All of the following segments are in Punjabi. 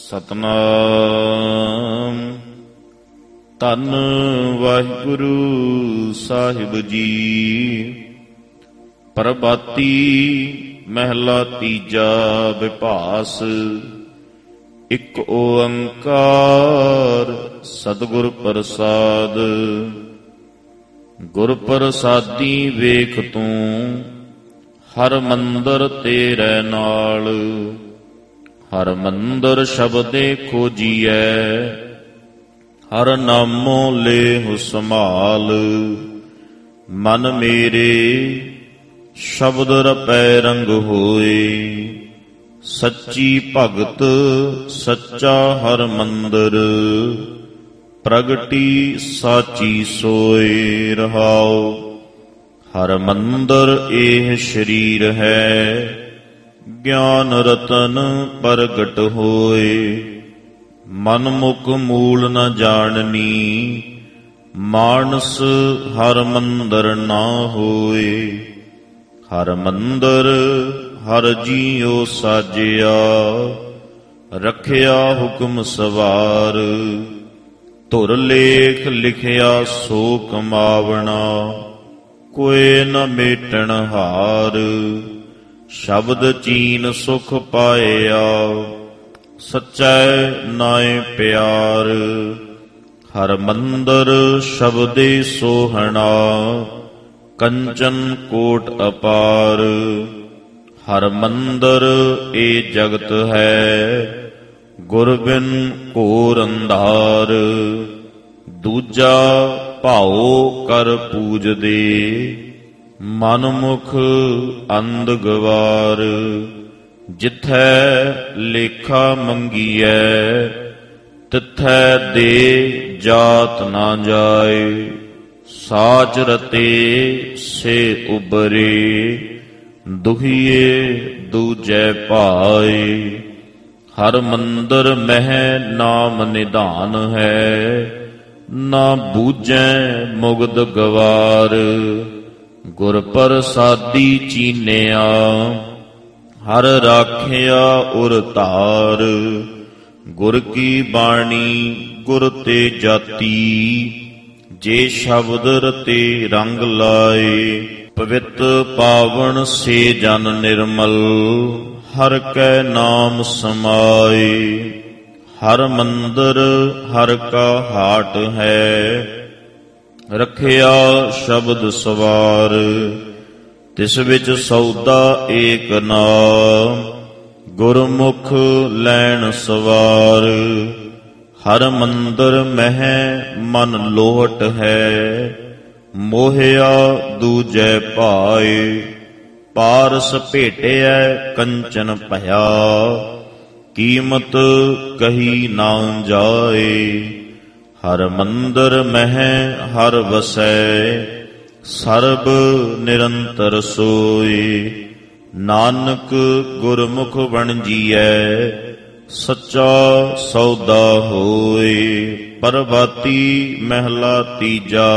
ਸਤਨਾਮ। ਧੰਨ ਵਾਹਿਗੁਰੂ ਸਾਹਿਬ ਜੀ। ਪ੍ਰਭਾਤੀ ਮਹਿਲਾ ਤੀਜਾ। ਵਿਭਾਸ ਇਕ ਓੰਕਾਰ ਸਤਿਗੁਰ ਪ੍ਰਸਾਦ। ਗੁਰ ਪ੍ਰਸਾਦੀ ਵੇਖ ਤੂੰ ਹਰ ਮੰਦਰ ਤੇਰੇ ਨਾਲ। ਹਰ ਮੰਦਰ ਸ਼ਬਦੇ ਖੋਜੀਐ ਹਰ ਨਾਮੋ ਲੇਹੁ ਸੰਭਾਲ। ਮਨ ਮੇਰੇ ਸ਼ਬਦ ਰਪੈ ਰੰਗ ਹੋਏ। ਸੱਚੀ ਭਗਤ ਸੱਚਾ ਹਰ ਮੰਦਰ। ਪ੍ਰਗਟੀ ਸਾਚੀ ਸੋਏ ਰਹਾਉ। ਹਰ ਮੰਦਰ ਇਹ ਸ਼ਰੀਰ ਹੈ। ਗਿਆਨ ਰਤਨ ਪ੍ਰਗਟ ਹੋਏ। ਮਨ ਮੁਖ ਮੂਲ ਨ ਜਾਣਨੀ। ਮਾਨਸ ਹਰ ਮੰਦਰ ਨਾ ਹੋਏ। ਹਰ ਮੰਦਰ ਹਰ ਜੀਉ ਸਾਜਿਆ। ਰੱਖਿਆ ਹੁਕਮ ਸਵਾਰ। ਧੁਰ ਲੇਖ ਲਿਖਿਆ ਸੋ ਕਮਾਵਣਾ। ਕੋਇ ਨ ਮੇਟਣ ਹਾਰ। ਸ਼ਬਦ ਚੀਨ ਸੁਖ ਪਾਇਆ। ਸਚੈ ਨਾਇ ਪਿਆਰ। ਹਰ ਮੰਦਰ ਸ਼ਬਦੇ ਸੋਹਣਾ। ਕੰਚਨ ਕੋਟ ਅਪਾਰ। ਹਰ ਮੰਦਰ ਏ ਜਗਤ ਹੈ। ਗੁਰ ਬਿਨ ਘੋਰ ਅੰਧਾਰ। ਦੂਜਾ ਭਾਉ ਕਰ ਪੂਜਦੇ। ਮਨ ਮੁਖ ਅੰਧ ਗਵਾਰ। ਜਿਥੈ ਲੇਖਾ ਮੰਗੀਐ ਤਿਥੈ ਦੇ ਜਾਤ ਨਾ ਜਾਏ। ਸਾਚ ਰਤੇ ਸੇ ਉਬਰੇ। ਦੁਹੀਏ ਦੂਜੈ ਪਾਏ। ਹਰ ਮੰਦਰ ਮਹਿ ਨਾਮ ਨਿਧਾਨ ਹੈ। ਨਾ ਬੂਝੈ ਮੁਗਧ ਗਵਾਰ। ਗੁਰ ਪ੍ਰਸਾਦੀ ਚੀਨਿਆ ਹਰ ਰਾਖਿਆ ਉਰ ਧਾਰ। ਗੁਰ ਕੀ ਬਾਣੀ ਗੁਰ ਤੇ ਜਾਤੀ। ਜੇ ਸ਼ਬਦ ਰਤੇ ਰੰਗ ਲਾਏ। ਪਵਿੱਤ ਪਾਵਨ ਸੇ ਜਨ ਨਿਰਮਲ। ਹਰ ਕੈ ਨਾਮ ਸਮਾਏ। ਹਰ ਮੰਦਰ ਹਰ ਕਾ ਹਾਟ ਹੈ। ਰੱਖਿਆ ਸ਼ਬਦ ਸਵਾਰ। ਤਿਸ ਵਿੱਚ ਸੌਦਾ ਏਕ ਨਾਮ। ਗੁਰਮੁਖ ਲੈਣ ਸਵਾਰ। ਹਰ ਮੰਦਰ ਮਹਿ ਮਨ ਲੋਟ ਹੈ। ਮੋਹਿਆ ਦੂਜੈ ਭਾਏ। ਪਾਰਸ ਭੇਟਿਐ ਕੰਚਨ ਭਇਆ। ਕੀਮਤ ਕਹੀ ਨਾ ਜਾਏ। ਹਰ ਮੰਦਰ ਮਹਿ ਹਰ ਵਸੈ। ਸਰਬ ਨਿਰੰਤਰ ਸੋਏ। ਨਾਨਕ ਗੁਰਮੁਖ ਵਣਜੀਐ। ਸੱਚਾ ਸੌਦਾ ਹੋਏ। ਪ੍ਰਭਾਤੀ ਮਹਿਲਾ ਤੀਜਾ।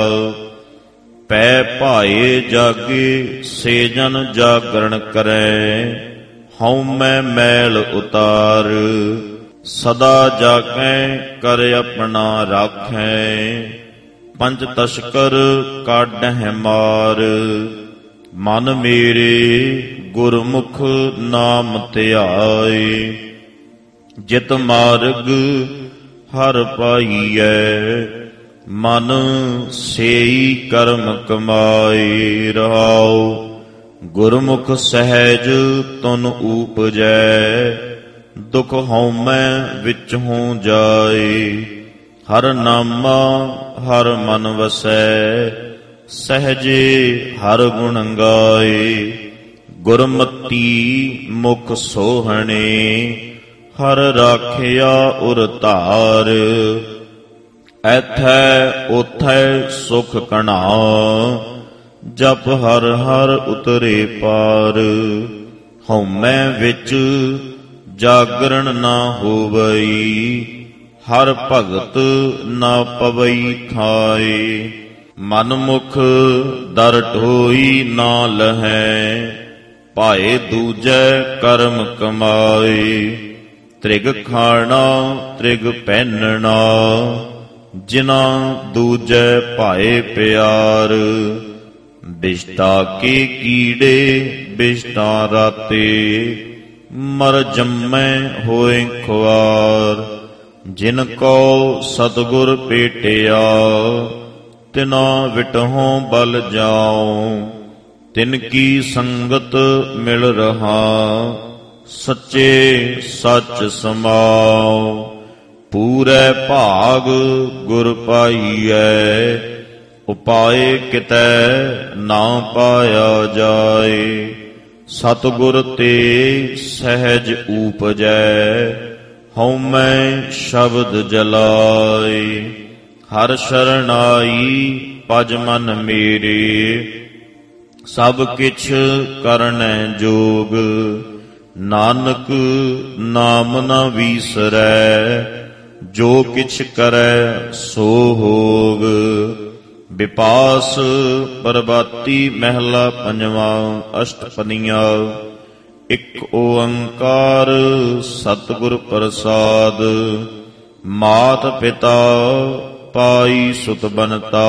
ਪੈ ਭਾਏ ਜਾਗੇ ਸੇ ਜਨ ਜਾਗਰਣ ਕਰੈ। ਹਉਮੈ ਮੈਲ ਉਤਾਰ। ਸਦਾ ਜਾਗੈ ਕਰ ਆਪਣਾ ਰਾਖੈ। ਪੰਜ ਤਸਕਰ ਕਾਢਹਿ ਮਾਰ। ਮਨ ਮੇਰੇ ਗੁਰਮੁਖ ਨਾਮ ਧਿਆਏ। ਜਿਤ ਮਾਰਗ ਹਰ ਪਾਈਐ। ਮਨ ਸੇਈ ਕਰਮ ਕਮਾਏ ਰਹਾਉ। ਗੁਰਮੁਖ ਸਹਿਜ ਤੁਨ ਊਪਜੈ। ਦੁਖ ਹਉਮੈ ਵਿੱਚ ਹੋ ਜਾਏ। ਹਰ ਨਾਮਾ ਹਰ ਮਨ ਵਸੈ। ਸਹਜੇ ਹਰ ਗੁਣ ਗਾਏ। ਗੁਰਮਤੀ ਮੁਖ ਸੋਹਣੇ। ਹਰ ਰਾਖਿਆ ਉਰ ਧਾਰ। ਐਥੈ ਉਥੈ ਸੁਖ ਕਣਾ। ਜਪ ਹਰ ਹਰ ਉਤਰੇ ਪਾਰ। ਹਉਮੈ ਵਿੱਚ ਜਾਗਰਣ ਨਾ ਹੋਵਈ। ਹਰ ਭਗਤ ਨਾ ਪਵਈ ਥਾਏ। ਮਨ ਮੁਖ ਦਰ ਢੋਈ ਨਾ ਲਹੈ। ਭਾਏ ਦੂਜੈ ਕਰਮ ਕਮਾਏ। ਤ੍ਰਿਗ ਖਾਣਾ ਤ੍ਰਿਗ ਪਹਿਨਣਾ, ਜਿਨਾ ਦੂਜੈ ਭਾਏ ਪਿਆਰ। ਬਿਸ਼ਟਾ ਕੇ ਕੀੜੇ ਬਿਸ਼ਟਾ ਰਾਤੇ, ਮਰ ਜੰਮੈ ਹੋਏ ਖੁਆਰ। ਜਿਨ ਕੋ ਸਤਿਗੁਰ ਭੇਟਿਆ, ਤਿਨਾ ਵਿਟਹੁ ਬਲ ਜਾਉ। ਤਿਨ ਕੀ ਸੰਗਤ ਮਿਲ ਰਹਾ, ਸੱਚੇ ਸੱਚ ਸਮਾਉ। ਪੂਰੇ ਭਾਗ ਗੁਰ ਪਾਈਐ, ਉਪਾਏ ਕਿਤੈ ਨਾ ਪਾਇਆ ਜਾਏ। ਸਤਿਗੁਰ ਤੇ ਸਹਿਜ ਊਪਜੈ, ਹਉਮੈ ਸ਼ਬਦ ਜਲਾਏ। ਹਰ ਸ਼ਰਨਾਈ ਭਜ ਮਨ ਮੇਰੇ, ਸਭ ਕਿਛ ਕਰਨੈ ਜੋਗ। ਨਾਨਕ ਨਾਮ ਨ ਵੀਸਰੈ, ਜੋ ਕਿਛ ਕਰੈ ਸੋ ਹੋਗ। ਵਿਪਾਸ ਪ੍ਰਭਾਤੀ ਮਹਿਲਾ ਪੰਜਵਾਂ। ਅਸ਼ਟਪਦੀਆਂ। ਇਕ ਓੰਕਾਰ ਸਤਿਗੁਰ ਪ੍ਰਸਾਦ, ਮਾਤ ਪਿਤਾ ਪਾਈ ਸੁਤ ਬਨਤਾ।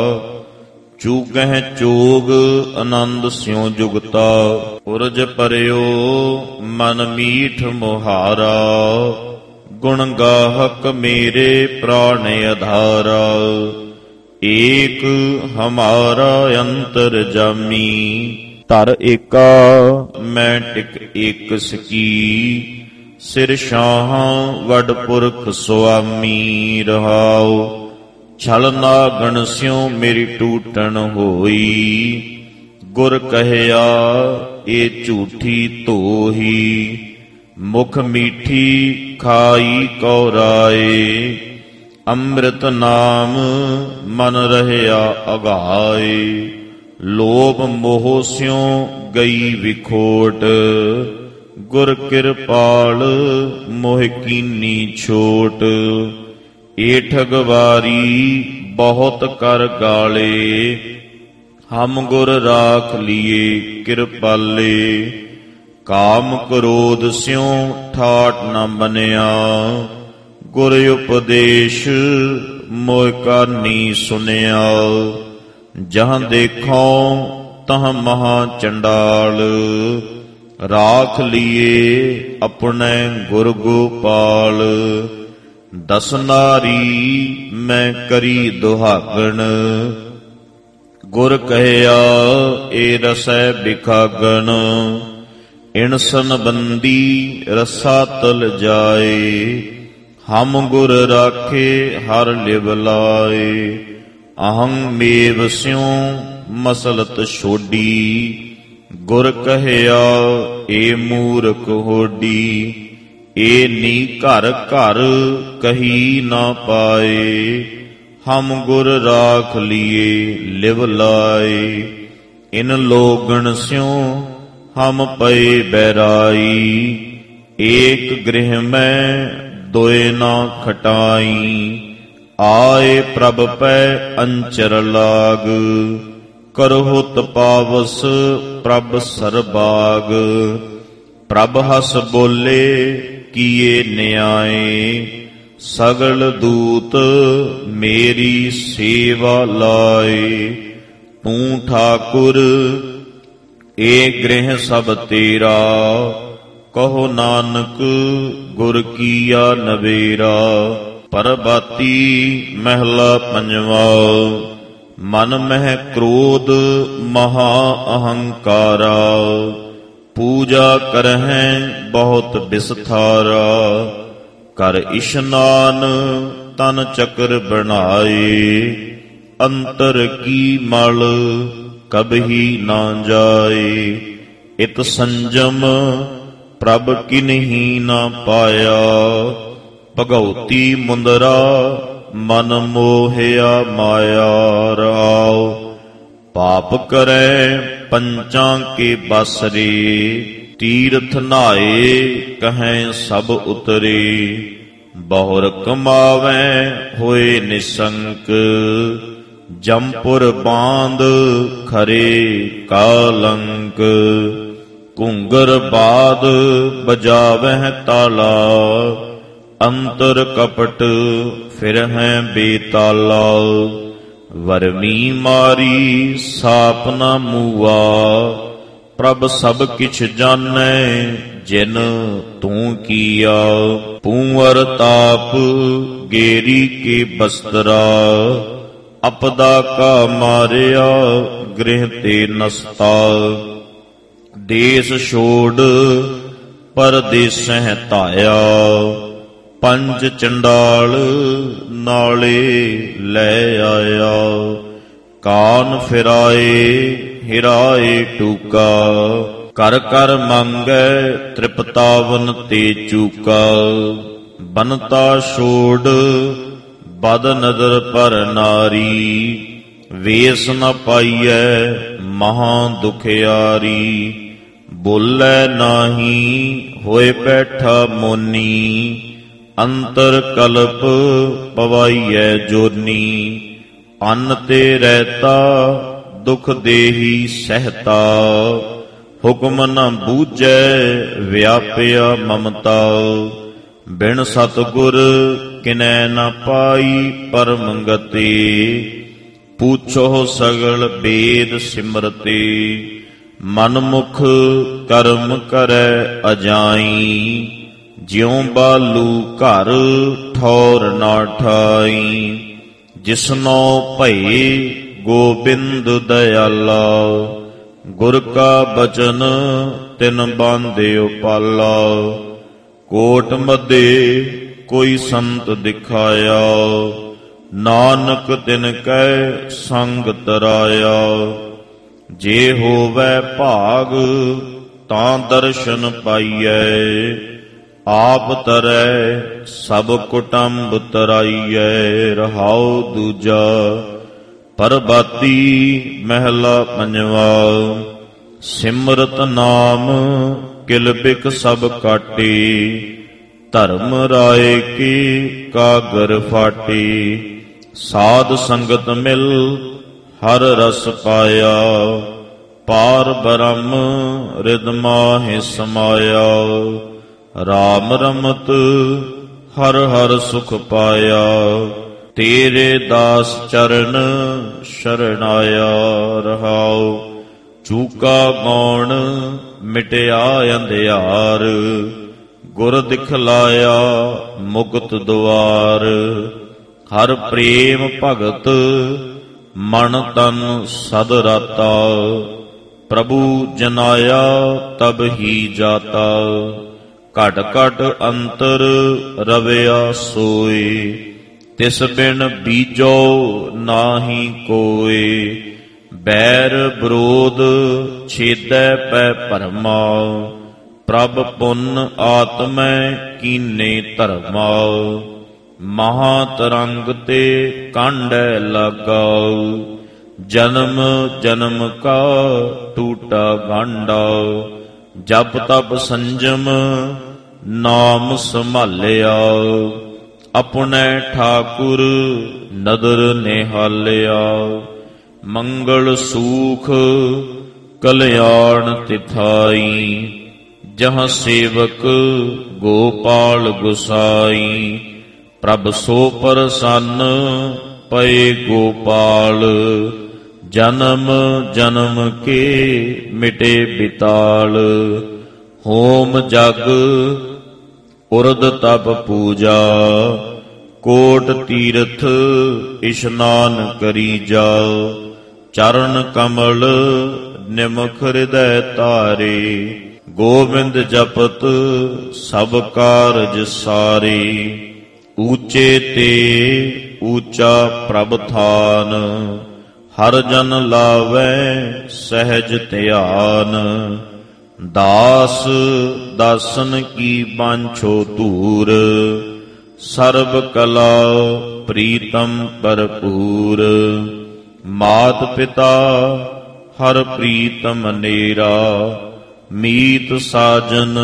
ਚੂਕਹਿ ਚੋਗ ਆਨੰਦ ਸਿਉ ਜੁਗਤਾ, ਉਰਜ ਪਰਿਓ ਮਨ ਮੀਠ ਮੁਹਾਰਾ। ਗੁਣ ਗਾਹਕ ਮੇਰੇ ਪ੍ਰਾਣ ਆਧਾਰਾ, ਏਕ ਹਮਾਰਾ ਅੰਤਰ ਜਾਮੀ। ਧਰ ਏਕਾ ਮੈਂ ਟਿਕ ਏਕ ਸਕੀ, ਸਿਰ ਸ਼ਾਹਾਂ ਵਡ ਪੁਰਖ ਸੁਆਮੀ। ਰਹਾਉ ਛਲ ਨਾਗਣ ਸਿਉ ਮੇਰੀ ਟੂਟਣ ਹੋਈ, ਗੁਰ ਕਹਿਆ ਇਹ ਝੂਠੀ ਧੋਹੀ। ਮੁਖ ਮੀਠੀ ਖਾਈ ਕਉ ਰਾਏ, ਅੰਮ੍ਰਿਤ ਨਾਮ ਮਨ ਰਹਿਆ ਅਗਾਏ। ਲੋਭ ਮੋਹ ਸਿਉ ਗਈ ਵਿਖੋਟ, ਗੁਰ ਕਿਰਪਾਲ ਮੋਹਿ ਕੀਨੀ ਛੋਟ। ਏਠ ਗਵਾਰੀ ਬਹੁਤ ਕਰ ਗਾਲੇ, ਹਮ ਗੁਰ ਰਾਖ ਲੀਏ ਕਿਰਪਾਲੇ। ਕਾਮ ਕ੍ਰੋਧ ਸਿਉ ਠਾਟ ਨ ਬਨਿਆ, ਗੁਰ ਉਪਦੇਸ਼ ਮੋਇ ਕਾਨੀ ਸੁਨਿਆ। ਜਹਾਂ ਦੇਖੋ ਤਹਾਂ ਮਹਾ ਚੰਡਾਲ, ਰਾਖ ਲੀਏ ਆਪਣੇ ਗੁਰ ਗੋਪਾਲ। ਦਸ ਨਾਰੀ ਮੈਂ ਕਰੀ ਦੁਹਾਗਣ, ਗੁਰ ਕਹਿਆ ਏ ਰਸੈ ਬਿਖਾਗਣ। ਇਣਸਨ ਬੰਦੀ ਰਸਾ ਤਲ ਜਾਏ, ਹਮ ਗੁਰ ਰਾਖੇ ਹਰ ਲਿਵ ਲਾਏ। ਅਹੰ ਮੇਵ ਸਿਉ ਮਸਲਤ ਛੋਡੀ, ਗੁਰ ਕਹਿਆ ਏ ਮੂਰਖ ਹੋਡੀ। ਏ ਨੀ ਘਰ ਘਰ ਕਹੀ ਨਾ ਪਾਏ, ਹਮ ਗੁਰ ਰਾਖ ਲੀਏ ਲਿਵ ਲਾਏ। ਇਨ ਲੋਗਣ ਸਿਉ ਹਮ ਪਏ ਬੈਰਾਈ, ਏਕ ਗ੍ਰਹਿ ਮੈਂ ਦੋਇ ਨਾ ਖਟਾਈ। ਆਏ ਪ੍ਰਭ ਪੈ ਅੰਚਰ ਲਾਗ, ਕਰਹੁ ਤਪਾਵਸ ਪ੍ਰਭ ਸਰਬਾਗ। ਪ੍ਰਭ ਹਸ ਬੋਲੇ ਕੀਏ ਨਿਆਏ, ਸਗਲ ਦੂਤ ਮੇਰੀ ਸੇਵਾ ਲਾਏ। ਤੂੰ ਠਾਕੁਰ ਏ ਗ੍ਰਹਿ ਸਭ ਤੇਰਾ, ਕਹੋ ਨਾਨਕ ਗੁਰ ਕੀਆ ਨਵੇਰਾ। ਪ੍ਰਭਾਤੀ ਮਹਿਲਾ ਪੰਜਵਾ। ਮਨ ਮਹਿ ਕ੍ਰੋਧ ਮਹਾ ਅਹੰਕਾਰਾ, ਪੂਜਾ ਕਰਹਿ ਬਹੁਤ ਬਿਸਥਾਰਾ। ਕਰ ਇਸ਼ਨਾਨ ਤਨ ਚਕਰ ਬਣਾਏ, ਅੰਤਰ ਕੀ ਮਲ ਕਬਹੀ ਨਾ ਜਾਏ। ਇਤ ਸੰਜਮ ਪ੍ਰਭ ਕਿਨਹੀ ਨਾ ਪਾਇਆ, ਭਗਉਤੀ ਮੁੰਦਰਾ ਮਨ ਮੋਹਿਆ ਮਾਇਆ। ਰਾਉ ਪਾਪ ਕਰੈ ਪੰਚਾਂ ਕੇ ਬਸਰੇ, ਤੀਰਥ ਨਹਾਏ ਕਹੈ ਸਭ ਉਤਰੇ। ਬਹੁਰ ਕਮਾਵੈ ਹੋਏ ਨਿਸੰਕ, ਜੰਪੁਰ ਬਾਂਧ ਖਰੇ ਕਾਲੰਕ। ਘੂੰਗਰ ਬਾਦ ਬਜਾਵਹਿ ਤਾਲਾ, ਅੰਤਰ ਕਪਟ ਫਿਰਹਿ ਬੇਤਾਲਾ। ਵਰਮੀ ਮਾਰੀ ਸਾਪ ਨਾ ਮੂਆ, ਪ੍ਰਭ ਸਭ ਕਿਛ ਜਾਣੈ ਜਿਨ ਤੂੰ ਕੀਆ। ਪੂੰਵਰ ਤਾਪ ਗੇਰੀ ਕੇ ਬਸਤਰਾ, ਅਪਦਾ ਕਾ ਮਾਰਿਆ ਗ੍ਰਹਿ ਤੇ ਨਸਤਾ। ਦੇਸ ਛੋੜ ਪਰਦੇਸਹਿ ਧਾਇਆ, ਪੰਜ ਚੰਡਾਲ ਨਾਲੇ ਲੈ ਆਇਆ। ਕਾਨ ਫਿਰਾਏ ਹਿਰਾਏ ਟੂਕਾ, ਕਰ ਕਰ ਮੰਗੈ ਤ੍ਰਿਪਤਾਵਨ ਤੇ ਚੂਕਾ। ਬਨਤਾ ਛੋੜ ਬਦ ਨਦਰ ਪਰ ਨਾਰੀ, ਵੇਸ ਨ ਪਾਈਐ ਮਹਾ ਦੁਖਿਆਰੀ। ਬੋਲੇ ਨਾਹੀ ਹੋਏ ਬੈਠਾ ਮੋਨੀ, ਅੰਤਰ ਕਲਪ ਪਵਾਈਐ ਜੋਨੀ। ਅੰਨ ਤੇ ਰਹਿਤਾ ਦੁਖ ਦੇਹੀ ਸਹਿਤਾ, ਹੁਕਮ ਨ ਬੂਝੈ ਵਿਆਪਿਆ ਮਮਤਾ। ਬਿਨ ਸਤਿਗੁਰ ਕਿਨੈ ਨ ਪਾਈ ਪਰਮ ਗਤੀ, ਪੁੱਛੋ ਸਗਲ ਬੇਦ ਸਿਮਰਤੇ। ਮਨਮੁਖ ਕਰਮ ਕਰੈ ਅਜਾਈ, ਜਿਉ ਬਾਲੂ ਘਰ ਠੌਰ ਨਾ ਠਾਈ। ਜਿਸਨੋ ਭਏ ਗੋਬਿੰਦ ਦਇਆਲਾ, ਗੁਰ ਕਾ ਬਚਨ ਤਿਨ ਬਾਂਧਿਓ ਪਾਲਾ। ਕੋਟ ਮਧੇ ਕੋਈ ਸੰਤ ਦਿਖਾਇਆ, ਨਾਨਕ ਤਿਨ ਕੈ ਸੰਗ ਤਰਾਇਆ। ਜੇ ਹੋਵੈ ਭਾਗ ਤਾਂ ਦਰਸ਼ਨ ਪਾਈਐ, ਆਪ ਤਰੈ ਸਭ ਕੁਟੰਬ ਤਰਾਈਐ। ਰਹਾਉ ਦੂਜਾ ਪਰਬਾਤੀ ਮਹਿਲਾ ਪੰਜਵਾ, ਸਿਮਰਤ ਨਾਮ ਕਿਲ ਬਿਕ ਸਭ ਕਾਟੇ। ਧਰਮ ਰਾਏ ਕੀ ਕਾਗਰ ਫਾਟੇ, ਸਾਧ ਸੰਗਤ ਮਿਲ ਹਰ ਰਸ ਪਾਇਆ। ਪਾਰ ਬ੍ਰਹਮ ਰਿਦ ਮਾਹਿ ਸਮਾਇਆ, ਰਾਮ ਰਮਤ ਹਰ ਹਰ ਸੁਖ ਪਾਇਆ। ਤੇਰੇ ਦਾਸ ਚਰਨ ਸ਼ਰਣਾਇਆ। ਰਹਾਉ ਚੂਕਾ ਗੌਣ ਮਿਟਿਆ ਅੰਧਿਆਰ, ਗੁਰ ਦਿਖਲਾਇਆ ਮੁਕਤ ਦੁਆਰ। ਹਰ ਪ੍ਰੇਮ ਭਗਤ ਮਨ ਤਨ ਸਦ ਰਾਤਾ, ਪ੍ਰਭੂ ਜਨਾਇਆ ਤਬ ਹੀ ਜਾਤਾ। ਘਟ ਘਟ ਅੰਤਰ ਰਵਿਆ ਸੋਏ, ਤਿਸ ਬਿਨ ਬੀਜੋ ਨਾਹੀ ਕੋਏ। ਬੈਰ ਵਿਰੋਧ ਛੇਦੈ ਪੈ ਭਰਮਾ, ਪ੍ਰਭ ਪੁੰਨ ਆਤਮੈ ਕੀਨੇ ਧਰਮਾ। ਮਹਾ ਤਰੰਗ ਤੇ ਕਾਂਢੈ ਲਾਗਾ, ਜਨਮ ਜਨਮ ਕਾ ਟੂਟਾ ਗਾਂਡਾ। ਜਪ ਤਪ ਸੰਜਮ ਨਾਮ ਸੰਭਾਲਿਆ, ਆਪਣੇ ਠਾਕੁਰ ਨਦਰ ਨਿਹਾਲਿਆ। ਮੰਗਲ ਸੂਖ ਕਲਿਆਣ ਤਿਥਾਈ, ਜਹਾਂ ਸੇਵਕ ਗੋਪਾਲ ਗੁਸਾਈ। ਪ੍ਰਭ ਸੋ ਪ੍ਰਸੰਨ ਪਏ ਗੋਪਾਲ, ਜਨਮ ਜਨਮ ਕੇ ਮਿਟੇ ਬਿਤਾਲ। ਹੋਮ ਜਗ ਉਰਦ ਤਪ ਪੂਜਾ, ਕੋਟ ਤੀਰਥ ਇਸ਼ਨਾਨ ਕਰੀ ਜਾ। ਚਰਨ ਕਮਲ ਨਿਮਖ ਹਿਰਦੈ ਧਾਰੇ, ਗੋਬਿੰਦ ਜਪਤ ਸਭ ਕਾਰਜ ਸਾਰੇ। ਊਚੇ ਤੇ ਊਚਾ ਪ੍ਰਭ ਥਾਨ, ਹਰ ਜਨ ਲਾਵੈ ਸਹਿਜ ਧਿਆਨ। ਦਾਸ ਦਾਸਨ ਕੀ ਬਾਂਛੋ ਧੂਰ, ਸਰਬ ਕਲਾ ਪ੍ਰੀਤਮ ਭਰਪੂਰ। ਮਾਤ ਪਿਤਾ ਹਰ ਪ੍ਰੀਤਮ ਨੇਰਾ, ਮੀਤ ਸਾਜਨ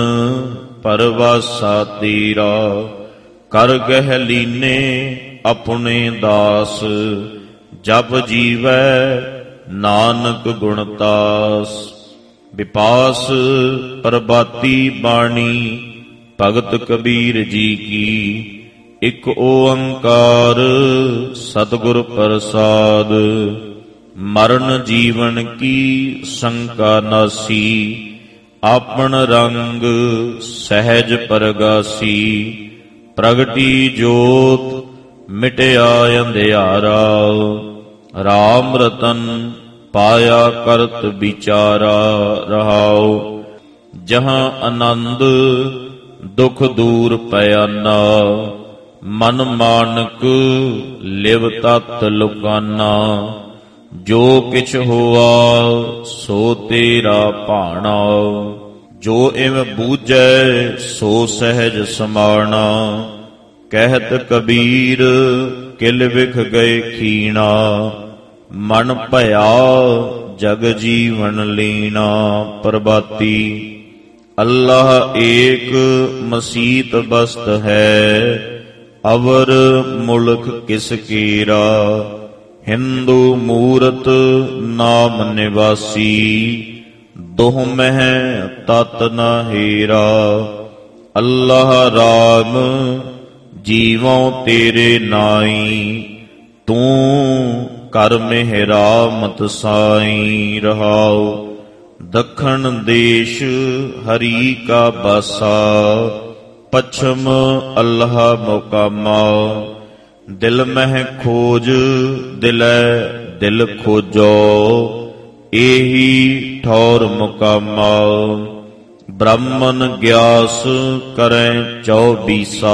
ਪਰਵਾਸਾ ਤੇਰਾ। ਕਰ ਗਹਿ ਲੀਨੇ ਆਪਣੇ ਦਾਸ, ਜਪ ਜੀਵੈ ਨਾਨਕ ਗੁਣਤਾਸ। ਵਿਪਾਸ ਪ੍ਰਭਾਤੀ ਬਾਣੀ ਭਗਤ ਕਬੀਰ ਜੀ ਕੀ। ਇਕ ਓੰਕਾਰ ਸਤਿਗੁਰ ਪ੍ਰਸਾਦ। ਮਰਨ ਜੀਵਨ ਕੀ ਸ਼ੰਕਾ ਨਾਸੀ, ਆਪਨ ਰੰਗ ਸਹਿਜ ਪਰਗਾਸੀ। ਪ੍ਰਗਟੀ ਜੋਤ ਮਿਟਿਆ ਅੰਧਿਆਰਾ, ਰਾਮ ਰਤਨ ਪਾਇਆ ਕਰਤ ਵਿਚਾਰਾ। ਰਹਾਉ ਜਹਾਂ ਆਨੰਦ ਦੁਖ ਦੂਰ ਪਿਆਨਾ, ਮਨ ਮਾਨਕ ਲਿਵ ਤਤ ਲੁਕਾਨਾ। ਜੋ ਕਿਛ ਹੋਆ ਸੋ ਤੇਰਾ ਭਾਣਾ, ਜੋ ਇਵ ਬੂਝੈ ਸੋ ਸਹਿਜ ਸਮਾਣਾ। ਕਹਿਤ ਕਬੀਰ ਕਿਲ ਵਿਖ ਗਏ ਖੀਣਾ, ਮਨ ਭਇਆ ਜਗ ਜੀਵਨ ਲੀਣਾ। ਪ੍ਰਭਾਤੀ ਅੱਲਾਹ ਏਕ ਮਸੀਤ ਬਸਤ ਹੈ, ਅਵਰ ਮੁਲਕ ਕਿਸ ਕੀਰਾ। ਹਿੰਦੂ ਮੂਰਤ ਨਾਮ ਨਿਵਾਸੀ, ਦੋਹ ਮਹਿ ਤਤ ਨ ਹੀਰਾ। ਅੱਲਾਹ ਰਾਮ ਜੀਵੋਂ ਤੇਰੇ ਨਾਈ, ਤੂੰ ਕਰ ਮਿਹਰਾਮਤ ਸਾਈ। ਰਹਾਉ ਦੱਖਣ ਦੇਸ਼ ਹਰੀ ਕਾ ਬਾਸਾ, ਪੱਛਮ ਅੱਲਾਹ ਮੁਕਾਮਾ। ਦਿਲ ਮਹਿ ਖੋਜ ਦਿਲੈ ਦਿਲ ਖੋਜੋ, ਏਹੀ ਠੌਰ ਮੁਕਾਮਾ। ਬ੍ਰਾਹਮਣ ਗਿਆਸ ਕਰੈ 24,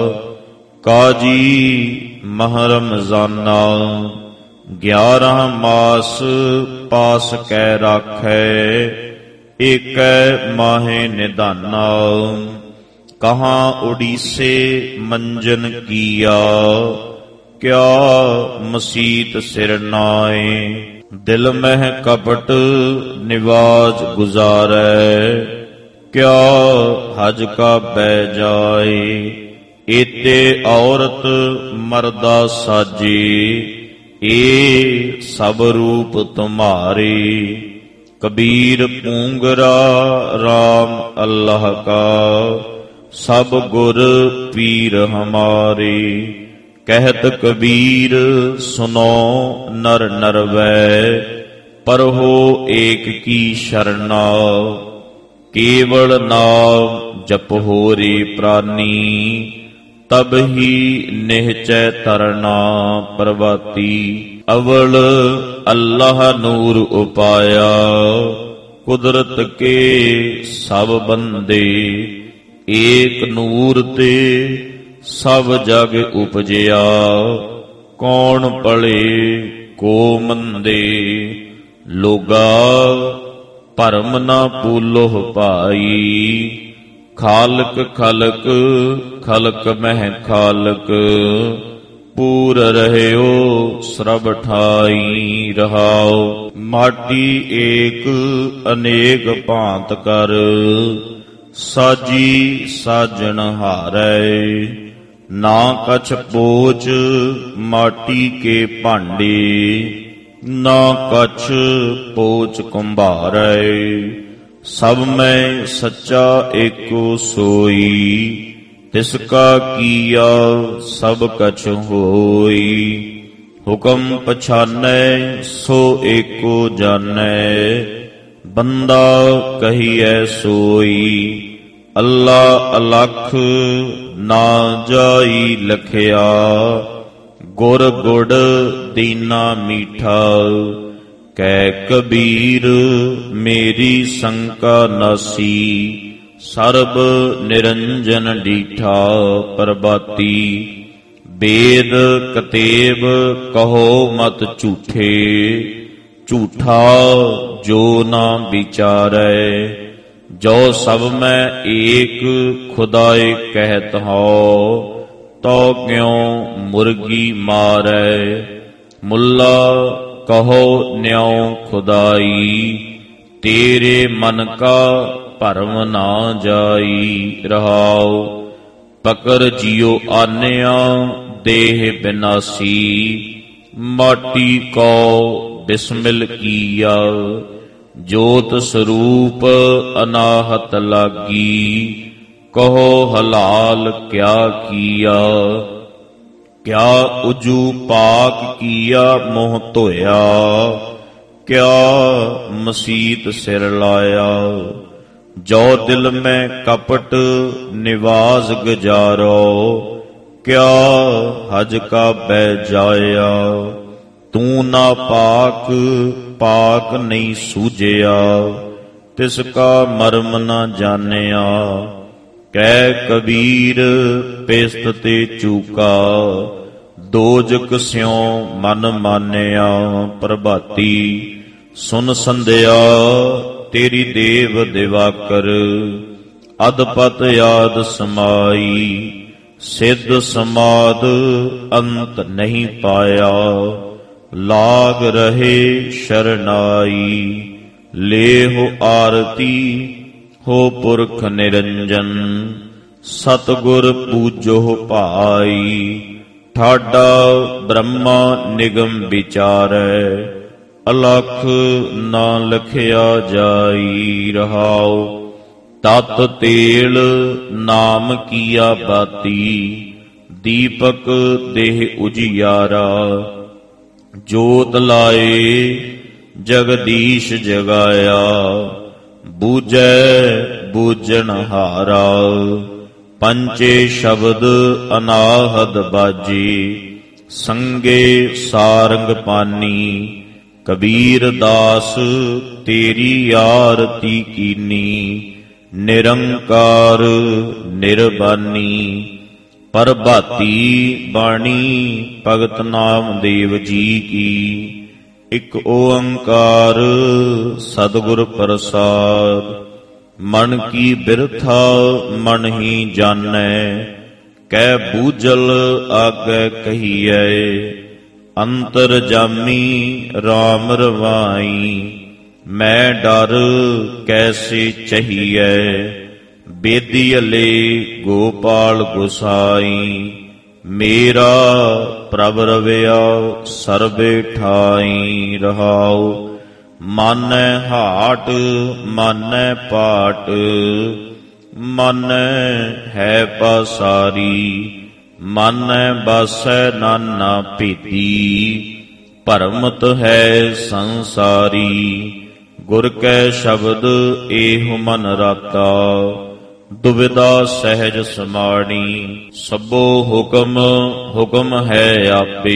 ਕਾਜੀ ਮਹ ਰਮਜ਼ਾਨਾ। 11 ਮਾਸ ਪਾਸ ਕੈ ਰਾਖੈ, ਏਕੈ ਮਾਹੇ ਨਿਧਾਨਾ। ਕਹਾਂ ਉਡੀਸੇ ਮੰਜਨ ਕੀਆ, ਕਿਆ ਮਸੀਤ ਸਿਰ ਨਾਏ। ਦਿਲ ਮਹਿ ਕਪਟ ਨਿਵਾਜ ਗੁਜ਼ਾਰੈ, ਕਿਆ ਹਜ ਕਾ ਬੈ ਜਾਏ। ਏਤੇ ਔਰਤ ਮਰਦਾ ਸਾਜੇ, ਏ ਸਭ ਰੂਪ ਤੁਮਾਰੇ। ਕਬੀਰ ਪੂੰਗਰਾ ਰਾਮ ਅੱਲਾਹ ਕਾ, ਸਭ ਗੁਰ ਪੀਰ ਹਮਾਰੇ। ਕਹਿਤ ਕਬੀਰ ਸੁਨੋ ਨਰ ਨਰਵੈ, ਪਰਹੋ ਏਕ ਕੀ ਸ਼ਰਨਾ। ਕੇਵਲ ਨਾਮ ਜਪੋ ਰੇ ਪ੍ਰਾਨੀ, ਤਬ ਹੀ ਨਿਹਚੈ ਤਰਨਾ। ਪ੍ਰਭਾਤੀ ਅਵਲ ਅੱਲਾਹ ਨੂਰ ਉਪਾਇਆ, ਕੁਦਰਤ ਕੇ ਸਭ ਬੰਦੇ। ਏਕ ਨੂਰ ਤੇ ਸਭ ਜਗ ਉਪਜਿਆ, ਕੌਣ ਪਲੇ ਕੋ ਮੰਦੇ। ਲੋਗਾ ਭਰਮ ਨਾ ਪੂਲੋਹ ਭਾਈ, ਖਾਲਕ ਖਲਕ ਖਲਕ ਮਹਿ ਖਾਲਕ। ਪੂਰ ਰਹਿਓ ਸਰਬ ਠਾਈ। ਰਹਾਉ ਮਾਟੀ ਏਕ ਅਨੇਕ ਭਾਂਤ ਕਰ, ਸਾਜੀ ਸਾਜਣ ਹਾਰੈ। ਨਾ ਕਛ ਪੋਚ ਮਾਟੀ ਕੇ ਭਾਂਡੇ, ਨਾ ਕਛ ਪੋਚ ਕੁੰਭਾਰੈ। ਸਭ ਮੈਂ ਸੱਚਾ ਏਕੋ ਸੋਈ, ਤਿਸ ਕਾ ਕੀਆ ਸਭ ਕਛ ਹੋਈ। ਹੁਕਮ ਪਛਾਨੈ ਸੋ ਏਕੋ ਜਾਣੈ, ਬੰਦਾ ਕਹੀਐ ਸੋਈ। ਅੱਲਾ ਅਲਖ ਨਾ ਜਾਈ ਲਖਿਆ, ਗੁਰ ਗੁੜ ਦੀਨਾ ਮੀਠਾ। ਕਹਿ ਕਬੀਰ ਮੇਰੀ ਸੰਕਾ ਨਾਸੀ, ਸਰਬ ਨਿਰੰਜਨ ਡੀਠਾ। ਪ੍ਰਭਾਤੀ ਵੇਦ ਕਤੇਬ ਕਹੋ ਮਤ ਝੂਠੇ, ਝੂਠਾ ਜੋ ਨਾ ਵਿਚਾਰੈ। ਜੋ ਸਭ ਮੈਂ ਏਕ ਖੁਦਾਏ ਕਹਿਤ ਹੋ, ਤੋ ਕਿਉ ਮੁਰਗੀ ਮਾਰੈ। ਮੁੱਲਾ ਕਹੋ ਨਿਉ ਖੁਦਾਈ, ਤੇਰੇ ਮਨ ਕਾ ਭਰਮ ਨਾ ਜਾਈ। ਰਹਾਉ ਪਕਰ ਜਿਉ ਆਨਿਆ ਦੇਹ ਬਿਨਾਸੀ, ਮਾਟੀ ਕੋ ਬਿਸਮਿਲ ਕੀਆ। ਜੋਤ ਸਰੂਪ ਅਨਾਹਤ ਲਾਗੀ, ਕਹੋ ਹਲਾਲ ਕਿਆ ਕੀਆ। ਕਿਆ ਉਜੂ ਪਾਕ ਕੀਆ ਮੋਹ ਧੋਇਆ, ਕਿਆ ਮਸੀਤ ਸਿਰ ਲਾਇਆ। ਜੋ ਦਿਲ ਮੈਂ ਕਪਟ ਨਿਵਾਸ ਗੁਜ਼ਾਰੋ, ਕਿਆ ਹਜ ਕਾ ਬਹਿ ਜਾਇਆ। ਤੂੰ ਨਾ ਪਾਕ ਪਾਕ ਨਹੀਂ ਸੂਝਿਆ, ਤਿਸ ਕਾ ਮਰਮ ਨਾ ਜਾਣਿਆ। ਕਹਿ ਕਬੀਰ ਪਿਸਤ ਤੇ ਚੂਕਾ, ਦੋਜਕ ਸਿਉ ਮਨ ਮਾਨਿਆ। ਪ੍ਰਭਾਤੀ ਸੁਨ ਸੰਧਿਆ ਤੇਰੀ ਦੇਵ ਦਿਵਾਕਰ, ਅਦਪਤ ਯਾਦ ਸਮਾਈ। ਸਿੱਧ ਸਮਾਦ ਅੰਤ ਨਹੀਂ ਪਾਇਆ, ਲਾਗ ਰਹੇ ਸ਼ਰਨਾਈ। ਲੇਹੁ ਆਰਤੀ ਹੋ ਪੁਰਖ ਨਿਰੰਜਨ, ਸਤਿਗੁਰ ਪੂਜੋ ਭਾਈ। ਠਾਡਾ ਬ੍ਰਹਮਾ ਨਿਗਮ ਵਿਚਾਰੈ, ਅਲਖ ਨਾ ਲਖਿਆ ਜਾਈ। ਰਹਾਉ ਤਤ ਤੇਲ ਨਾਮ ਕੀਆ ਬਾਤੀ, ਦੀਪਕ ਦੇਹ ਉਜਿਆਰਾ। ਜੋਤ ਲਾਏ ਜਗਦੀਸ਼ ਜਗਾਇਆ, ਬੂਝੈ ਬੂਝਣ ਹਾਰਾ। ਪੰਚੇ ਸ਼ਬਦ ਅਨਾਹਦ ਬਾਜੀ, ਸੰਗੇ ਸਾਰੰਗ ਪਾਨੀ। ਕਬੀਰ ਦਾਸ ਤੇਰੀ ਆਰਤੀ ਕੀਨੀ, ਨਿਰੰਕਾਰ ਨਿਰਬਾਨੀ। ਪ੍ਰਭਾਤੀ ਬਾਣੀ ਭਗਤ ਨਾਮਦੇਵ ਜੀ ਕੀ, ਇਕ ਓੰਕਾਰ ਸਤਿਗੁਰ ਪ੍ਰਸਾਦ। ਮਨ ਕੀ ਬਿਰਥਾ ਮਨ ਹੀ ਜਾਣੈ, ਕਹਿ ਬੂਝਲ ਆਗੈ ਕਹੀਐ। ਅੰਤਰ ਜਾਮੀ ਰਾਮ ਰਵਾਈ, ਮੈਂ ਡਰ ਕੈਸੇ ਚਹੀਐ। ਬੇਦੀਅਲੇ ਗੋਪਾਲ ਗੁਸਾਈ, ਮੇਰਾ ਪ੍ਰਭ ਰਵਿਆ ਸਰਬੇ ਠਾਈ। ਰਹਾਉ ਮਾਨੈ ਹਾਟ ਮਾਨੈ ਪਾਟ, ਮਾਨੈ ਹੈ ਪਾਸਾਰੀ। ਮਾਨੈ ਬਾਸੈ ਨਾਨਾ ਭੇਤੀ, ਭਰਮਤ ਹੈ ਸੰਸਾਰੀ। ਗੁਰ ਕੈ ਸ਼ਬਦ ਏਹੁ ਮਨ ਰਾਤਾ, ਦੁਬਿਧਾ ਸਹਿਜ ਸਮਾਣੀ। ਸਭੋ ਹੁਕਮ ਹੁਕਮ ਹੈ ਆਪੇ,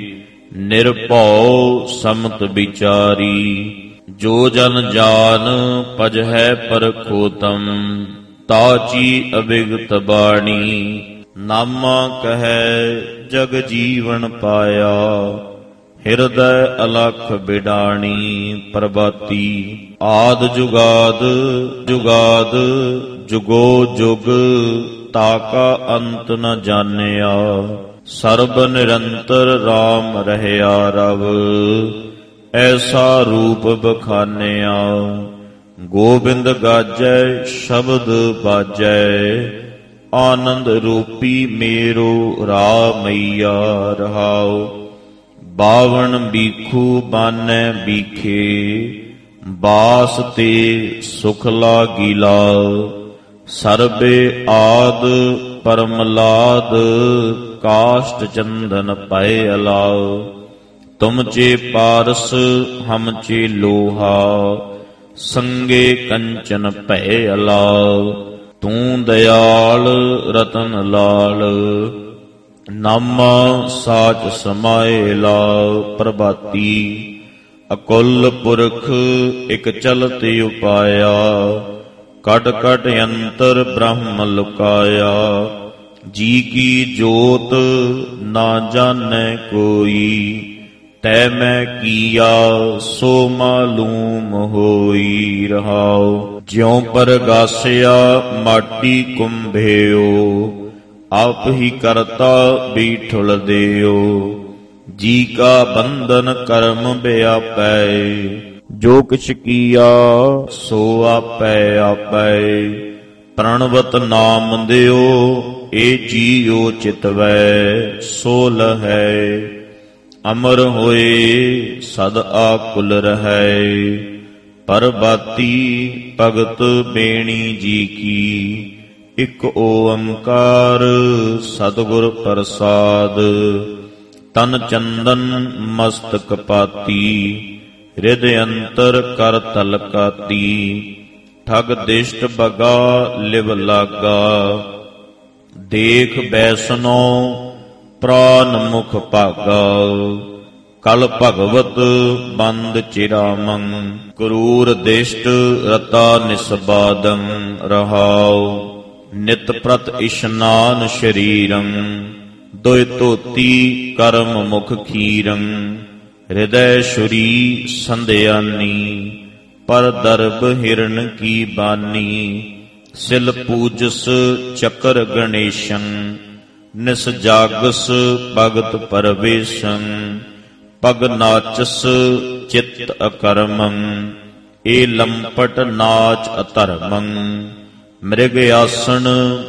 ਨਿਰਭਉ ਸਮਤ ਵਿਚਾਰੀ। ਜੋ ਜਨ ਜਾਨ ਪਜਹਿ ਪਰਖੋਤਮ, ਤਾਚੀ ਅਵਿਗਤ ਬਾਣੀ। ਨਾਮਾ ਕਹੈ ਜਗ ਜੀਵਨ ਪਾਇਆ, ਹਿਰਦੈ ਅਲਖ ਬਿਡਾਣੀ। ਪ੍ਰਭਾਤੀ ਆਦ ਜੁਗਾਦ ਜੁਗਾਦ, ਜੁਗੋ ਜੁਗ ਤਾਕਾ ਅੰਤ ਨ ਜਾਣਿਆ। ਸਰਬ ਨਿਰੰਤਰ ਰਾਮ ਰਹਿਆ ਰਵ, ਐਸਾ ਰੂਪ ਬਖਾਨਿਆ। ਗੋਬਿੰਦ ਗਾਜੈ ਸ਼ਬਦ ਬਾਜੈ, ਆਨੰਦ ਰੂਪੀ ਮੇਰੋ ਰਾਮਈਆ। ਰਹਾਉ ਬਾਵਣ ਬੀਖੂ ਬਾਨੈ ਬੀਖੇ, ਬਾਸ ਤੇ ਸੁਖ ਲਾਗੀਲਾ। ਸਰਬੇ ਆਦ ਪਰਮ ਲਾਦ, ਕਾਸ਼ਟ ਚੰਦਨ ਪਏ ਅਲਾਉ। ਤੁਮ ਚੇ ਪਾਰਸ ਹਮ ਚੇ ਲੋਹਾ, ਸੰਗੇ ਕੰਚਨ ਭੈ ਅਲਾਉ। ਤੂੰ ਦਇਆਲ ਰਤਨ ਲਾਲ, ਨਾਮਾ ਸਾਚ ਸਮਾਏ ਲਾਉ। ਪ੍ਰਭਾਤੀ ਅਕੁਲ ਪੁਰਖ ਇਕ ਚਲਤ ਉਪਾਇਆ, ਕਟ ਕਟ ਅੰਤਰ ਬ੍ਰਹਮ ਲੁਕਾਇਆ। ਜੀ ਕੀ ਜੋਤ ਨਾ ਜਾਣੈ ਕੋਈ, ਤੈ ਮੈਂ ਕੀਆ ਸੋ ਮਾਲੂਮ ਹੋਈ। ਰਹਾਉ ਜਿਉ ਪਰਗਾਸਿਆ ਮਾਟੀ ਕੁੰਭਿਓ, ਆਪ ਹੀ ਕਰਤਾ ਬੀਠੁਲ ਦਿਓ। ਜੀ ਕਾ ਬੰਧਨ ਕਰਮ ਵਿਆਪੈ, ਜੋ ਕਿਛ ਕੀਆ ਸੋ ਆਪੈ ਆਪੈ। ਪ੍ਰਣਵਤ ਨਾਮ ਦਿਓ ਏ ਜੀਉ ਚਿਤਵੈ, ਸੋ ਲਹੈ ਅਮਰ ਹੋਏ ਸਦ ਆਕੁਲ ਰਹੈ। ਪਰਬਾਤੀ ਭਗਤ ਬੇਣੀ ਜੀ ਕੀ, ਇਕ ਓੰਕਾਰ ਸਤਿਗੁਰ ਪ੍ਰਸਾਦ। ਤਨ ਚੰਦਨ ਮਸਤਕ ਪਾਤੀ, ਹਿਰਦ ਅੰਤਰ ਕਰ ਤਲਕਾਤੀ। ਠਗ ਦਿਸ਼ਟ ਬਗਾ ਲਿਵ ਲਾਗਾ, ਦੇਖ ਬੈਸਨੋ ਪ੍ਰਾਨ ਮੁਖ ਭਾਗਾ। ਕਲ ਭਗਵਤ ਬੰਦ ਚਿਰਾਮੰ, ਕਰੂਰ ਦਿਸ਼ਟ ਰਤਾ ਨਿਸਬਾਦੰ। ਰਹਾਉ ਨਿਤ ਪ੍ਰਤ ਇਸ਼ਨਾਨ ਸ਼ਰੀਰੰ, ਦੁਇ ਧੋਤੀ ਕਰਮ ਮੁਖ ਖੀਰੰ। ਹਿਰਦੈ ਸ਼ੁਰੀ ਸੰਧਿਆਨੀ, ਪਰ ਦਰਬ ਹਿਰਨ ਕੀ ਬਾਨੀ। ਸਿਲ ਪੂਜਸ ਚਕਰ ਗਣੇਸ਼ੰ, ਨਿਸ ਜਾਗਸ ਭਗਤ ਪਰਵੇਸ਼ੰ। ਪਗ ਨਾਚਸ ਚਿਤ ਅਕਰਮੰ, ਏ ਲੰਪਟ ਨਾਚ ਅਧਰਮੰ। ਮ੍ਰਿਗ ਆਸਣ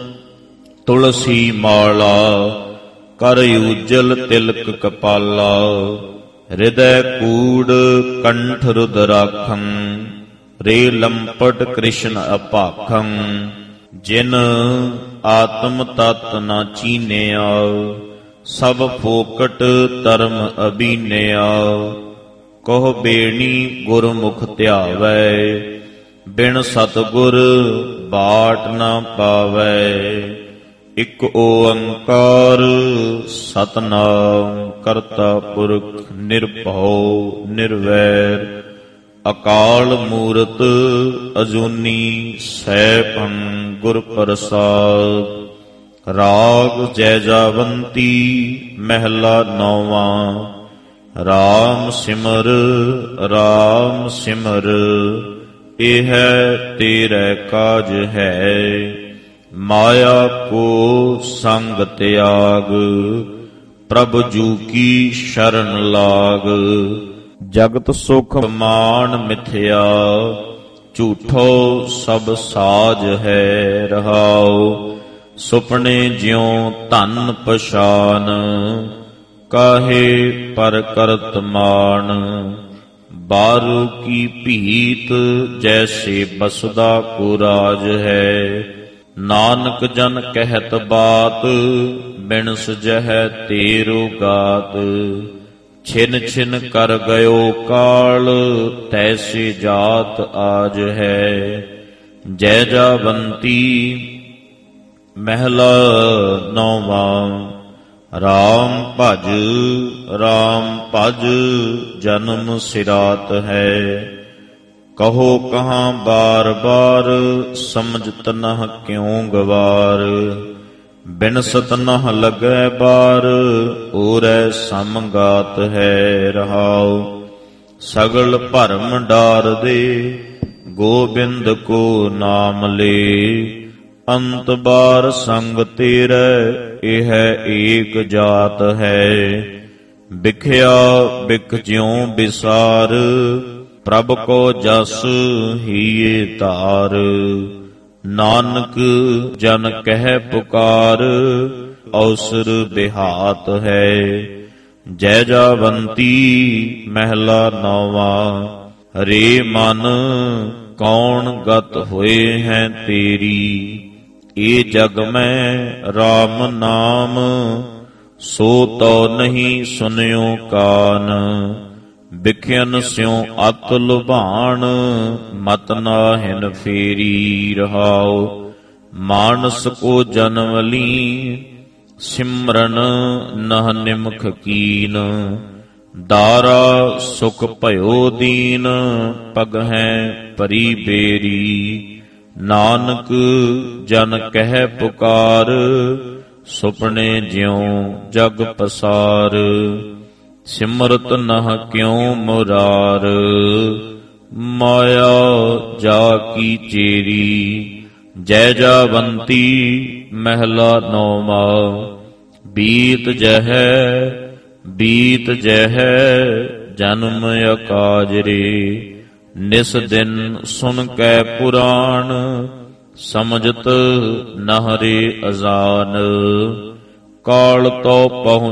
ਤੁਲਸੀ ਮਾਲਾ, ਕਰ ਉਜਲ ਤਿਲਕ ਕਪਾਲਾ। ਹਿਰਦੈ ਕੂੜ ਕੰਠ ਰੁਦਰਾਖੰ, ਰੇ ਲੰਪਟ ਕ੍ਰਿਸ਼ਨ ਅਭਾਖੰ। ਜਿਨ ਆਤਮ ਤਤ ਨਾ ਚੀਨਿਆ, ਸਭ ਫੋਕਟ ਧਰਮ ਅਬੀਨਿਆ। ਕਹੁ ਬੇਣੀ ਗੁਰਮੁਖ ਧਿਆਵੈ, ਬਿਨ ਸਤਿਗੁਰ ਬਾਟ ਨਾ ਪਾਵੈ। ਇਕ ਓੰਕਾਰ ਸਤਿਨਾਮ ਕਰਤਾ ਪੁਰਖ, ਨਿਰਭਉ ਨਿਰਵੈਰ। ਅਕਾਲ ਮੂਰਤ ਅਜੂਨੀ, ਸੈਭੰ ਗੁਰ ਪ੍ਰਸਾਦ। ਰਾਗ ਜੈਜਾਵੰਤੀ ਮਹਿਲਾ ਨੌਵਾਂ। ਰਾਮ ਸਿਮਰ ਰਾਮ ਸਿਮਰ, ਇਹ ਤੇਰੇ ਕਾਜ ਹੈ। ਮਾਇਆ ਕੋ ਸੰਗ ਤਿਆਗ, ਪ੍ਰਭ ਜੂ ਕੀ ਸ਼ਰਨ ਲਾਗ। ਜਗਤ ਸੁਖ ਮਾਨ ਮਿਥਿਆ, ਝੂਠੋ ਸਭ ਸਾਜ ਹੈ। ਰਹਾਉ ਸੁਪਨੇ ਜਿਉ ਧਨ ਪਛਾਨ, ਕਾਹੇ ਪਰ ਕਰਤ ਮਾਨ। ਬਾਰੂ ਕੀ ਭੀਤ, ਜੈਸੇ ਬਸਦਾ ਕੋ ਰਾਜ ਹੈ। ਨਾਨਕ ਜਨ ਕਹਿਤ ਬਾਤ, ਬਿਨ ਸੁਝਹਿ ਤੇਰੋ ਗਾਤ। ਛਿਨ ਛਿਨ ਕਰ ਗਇਓ ਕਾਲ, ਤੈਸੇ ਜਾਤ ਆਜ ਹੈ। ਜੈ ਜਾਵੰਤੀ ਮਹਿਲਾ ਨੌਵਾਂ। ਰਾਮ ਭਜ ਰਾਮ ਭਜ, ਜਨਮ ਸਿਰਾਤ ਹੈ। ਕਹੋ ਕਹਾਂ ਬਾਰ ਬਾਰ, ਸਮਝਤ ਨਹ ਕਿਉ ਗਵਾਰ। ਬਿਨਸਤ ਨਹ ਲੱਗੈ ਬਾਰ, ਓਰੈ ਸਮਗਾਤ ਹੈ। ਰਹਾਉ ਸਗਲ ਭਰਮ ਡਾਰ ਦੇ, ਗੋਬਿੰਦ ਕੋ ਨਾਮ ਲੇ। ਅੰਤ ਬਾਰ ਸੰਗ ਤੇਰੇ, ਇਹ ਏਕ ਜਾਤ ਹੈ। ਬਿਖਿਆ ਬਿਖ ਜਿਉ ਬਿਸਾਰ, ਪ੍ਰਭ ਕੋ ਜਸ ਹੀਏ ਧਾਰ। ਨਾਨਕ ਜਨ ਕਹਿ ਪੁਕਾਰ, ਅਵਸਰ ਬਿਹਾਤ ਹੈ। ਜੈ ਜਾਵੰਤੀ ਮਹਿਲਾ ਨੌਵਾਂ। ਹਰੇ ਮਨ ਕੌਣ ਗਤ ਹੋਏ ਹੈ ਤੇਰੀ, ਏ ਜਗ ਮੈਂ ਰਾਮ ਨਾਮ। ਸੋ ਤੋ ਨਹੀਂ ਸੁਨਿਓ ਕਾਨ, ਬਿਖਿਆਨ ਸਿਉ ਅਤ ਲੁਭਾਣ। ਮਤ ਨਾਹਿਨ ਫੇਰੀ। ਰਹਾਉ ਮਾਨਸ ਕੋ ਜਨਮ ਲੀ, ਸਿਮਰਨ ਨਹ ਨਿਮਖ ਕੀਨ। ਦਾਰਾ ਸੁਖ ਭਇਓ ਦੀਨ, ਪਗ ਹੈ ਪਰੀ ਬੇਰੀ। ਨਾਨਕ ਜਨ ਕਹਿ ਪੁਕਾਰ, ਸੁਪਨੇ ਜਿਉ ਜਗ ਪਸਾਰ। ਸਿਮਰਤ ਨਹ ਕਿਉ ਮੁਰਾਰ, ਮਾਇਆ ਜਾ ਕੀ ਚੇਰੀ। ਜੈ ਜਾਵੰਤੀ ਮਹਿਲਾ ਨੌਵਾਂ। ਬੀਤ ਜਹੈ ਜਨਮ ਅਕਾਜਰੇ। ਨਿਸ ਦਿਨ ਸੁਨ ਕੈ ਪੁਰਾਣ, ਸਮਝਤ ਨਹਰੇ ਅਜ਼ਾਨ। ਕਾਲ ਤੋ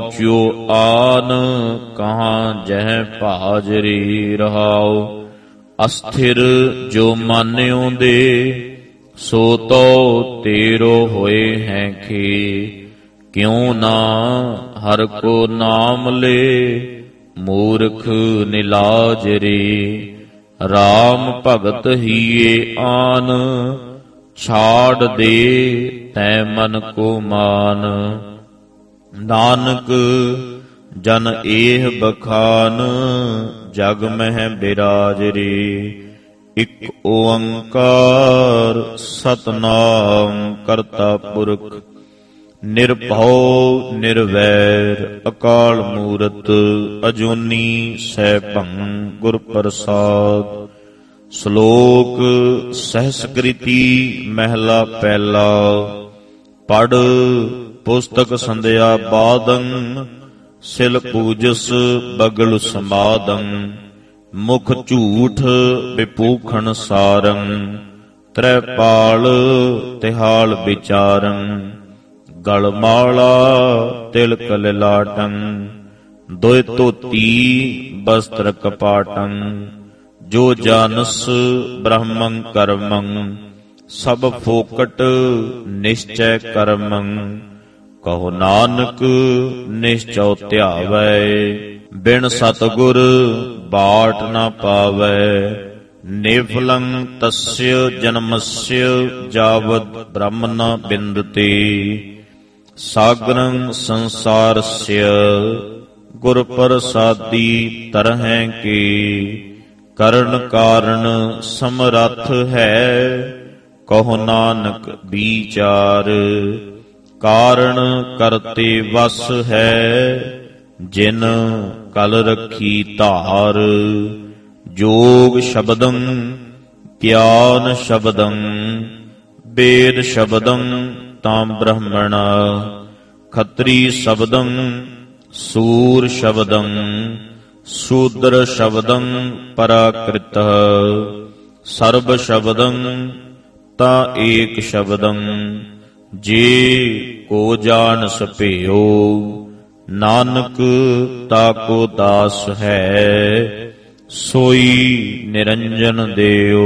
ਪਹੁੰਚਿਓ ਆਨ, ਕਹਾਂ ਜਹ ਭਾਜਰੀ। ਰਹਾਉ ਅਸਥਿਰ ਜੋ ਮਾਨਿਓ ਦੇ, ਸੋ ਤੋ ਤੇਰੋ ਹੋਏ ਹੈ ਖੇ। ਕਿਉ ਨਾ ਹਰ ਕੋ ਨਾਮ ਲੇ, ਮੂਰਖ ਨਿਲਾਜ ਰੇ। ਰਾਮ ਭਗਤ ਹੀਏ ਆਨ, ਛਾੜ ਦੇ ਤੈ ਮਨ ਕੋ ਮਾਨ। ਨਾਨਕ ਜਨ ਏਹ ਬਖਾਨ, ਜਗ ਮਹਿ ਬਿਰਾਜ ਰੇ। ਇਕ ਓੰਕਾਰ ਸਤਿਨਾਮ ਕਰਤਾ ਪੁਰਖ, ਨਿਰਭਉ ਨਿਰਵੈਰ ਅਕਾਲ ਮੂਰਤ। ਅਜੂਨੀ ਸੈਭੰ ਗੁਰ ਪ੍ਰਸਾਦ। ਸ਼ਲੋਕ ਸਹਿਸਕ੍ਰਿਤੀ ਮਹਿਲਾ ਪਹਿਲਾ। ਪੜ੍ਹ ਪੁਸਤਕ ਸੰਧਿਆ ਬਾਦੰ, ਸਿਲ ਪੂਜਸ ਬਗਲ ਸਮਾਦੰ। ਮੁਖ ਝੂਠ ਵਿਪੂਖਣ ਸਾਰੰ, ਤ੍ਰੈ ਪਾਲ ਤਿਹਾਲ ਵਿਚਾਰੰ। ਗਲ ਮਾਲਾ ਤਿਲਕ ਲਿਲਾਟੰ, ਦੋਇ ਧੋਤੀ ਬਸਤਰ ਕਪਾਟੰ। ਜੋ ਜਾਨਸ ਬ੍ਰਹਮੰ ਕਰਮੰ, ਸਭ ਫੋਕਟ ਨਿਸ਼ਚੈ ਕਰਮੰ। ਕਹੋ ਨਾਨਕ ਨਿਸ਼ਚਉ ਧਿਆਵੈ, ਬਿਨ ਸਤਿਗੁਰ ਬਾਟ ਨਾ ਪਾਵੈ। ਨਿਫਲੰ ਤਸਯ ਜਨਮਸਯ, ਜਾਵਦ ਬ੍ਰਹਮ ਨ ਬਿੰਦਤੇ। ਸਾਗਰੰ ਸੰਸਾਰਸਯ, ਗੁਰ ਪ੍ਰਸਾਦੀ ਤਰਹਿ ਕੇ। ਕਰਨ ਕਾਰਨ ਸਮਰੱਥ ਹੈ, ਕਹੋ ਨਾਨਕ ਵਿਚਾਰ। ਕਾਰਨ ਕਰਤੇ ਵਸ ਹੈ, ਜਿਨ ਕਲ ਰੱਖੀ ਧਾਰ। ਜੋਗ ਸ਼ਬਦੰ ਗਿਆਨ ਸ਼ਬਦੰ, ਵੇਦ ਸ਼ਬਦੰ ਤਾਂ ਬ੍ਰਹਮਣਾ। ਖੱਤਰੀ ਸ਼ਬਦੰ ਸੂਰ ਸ਼ਬਦੰ, ਸ਼ੂਦਰ ਸ਼ਬਦੰ ਪਰਾਕ੍ਰਿਤ। ਸਰਬ ਸ਼ਬਦੰ ਤਾਂ ਏਕ ਸ਼ਬਦੰ, ਜੇ ਕੋ ਜਾਣ ਸਭਿਓ। ਨਾਨਕ ਤਾਕੋ ਦਾਸ ਹੈ, ਸੋਈ ਨਿਰੰਜਨ ਦੇਓ।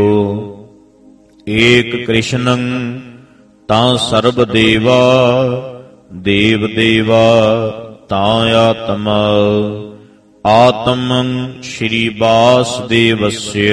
ਏਕ ਕ੍ਰਿਸ਼ਨੰ ਤਾਂ ਸਰਬ ਦੇਵਾ, ਦੇਵ ਦੇਵਾ ਤਾਂ ਆਤਮਾ। ਆਤਮੰ ਸ਼੍ਰੀ ਵਾਸੁਦੇਵਸਯ,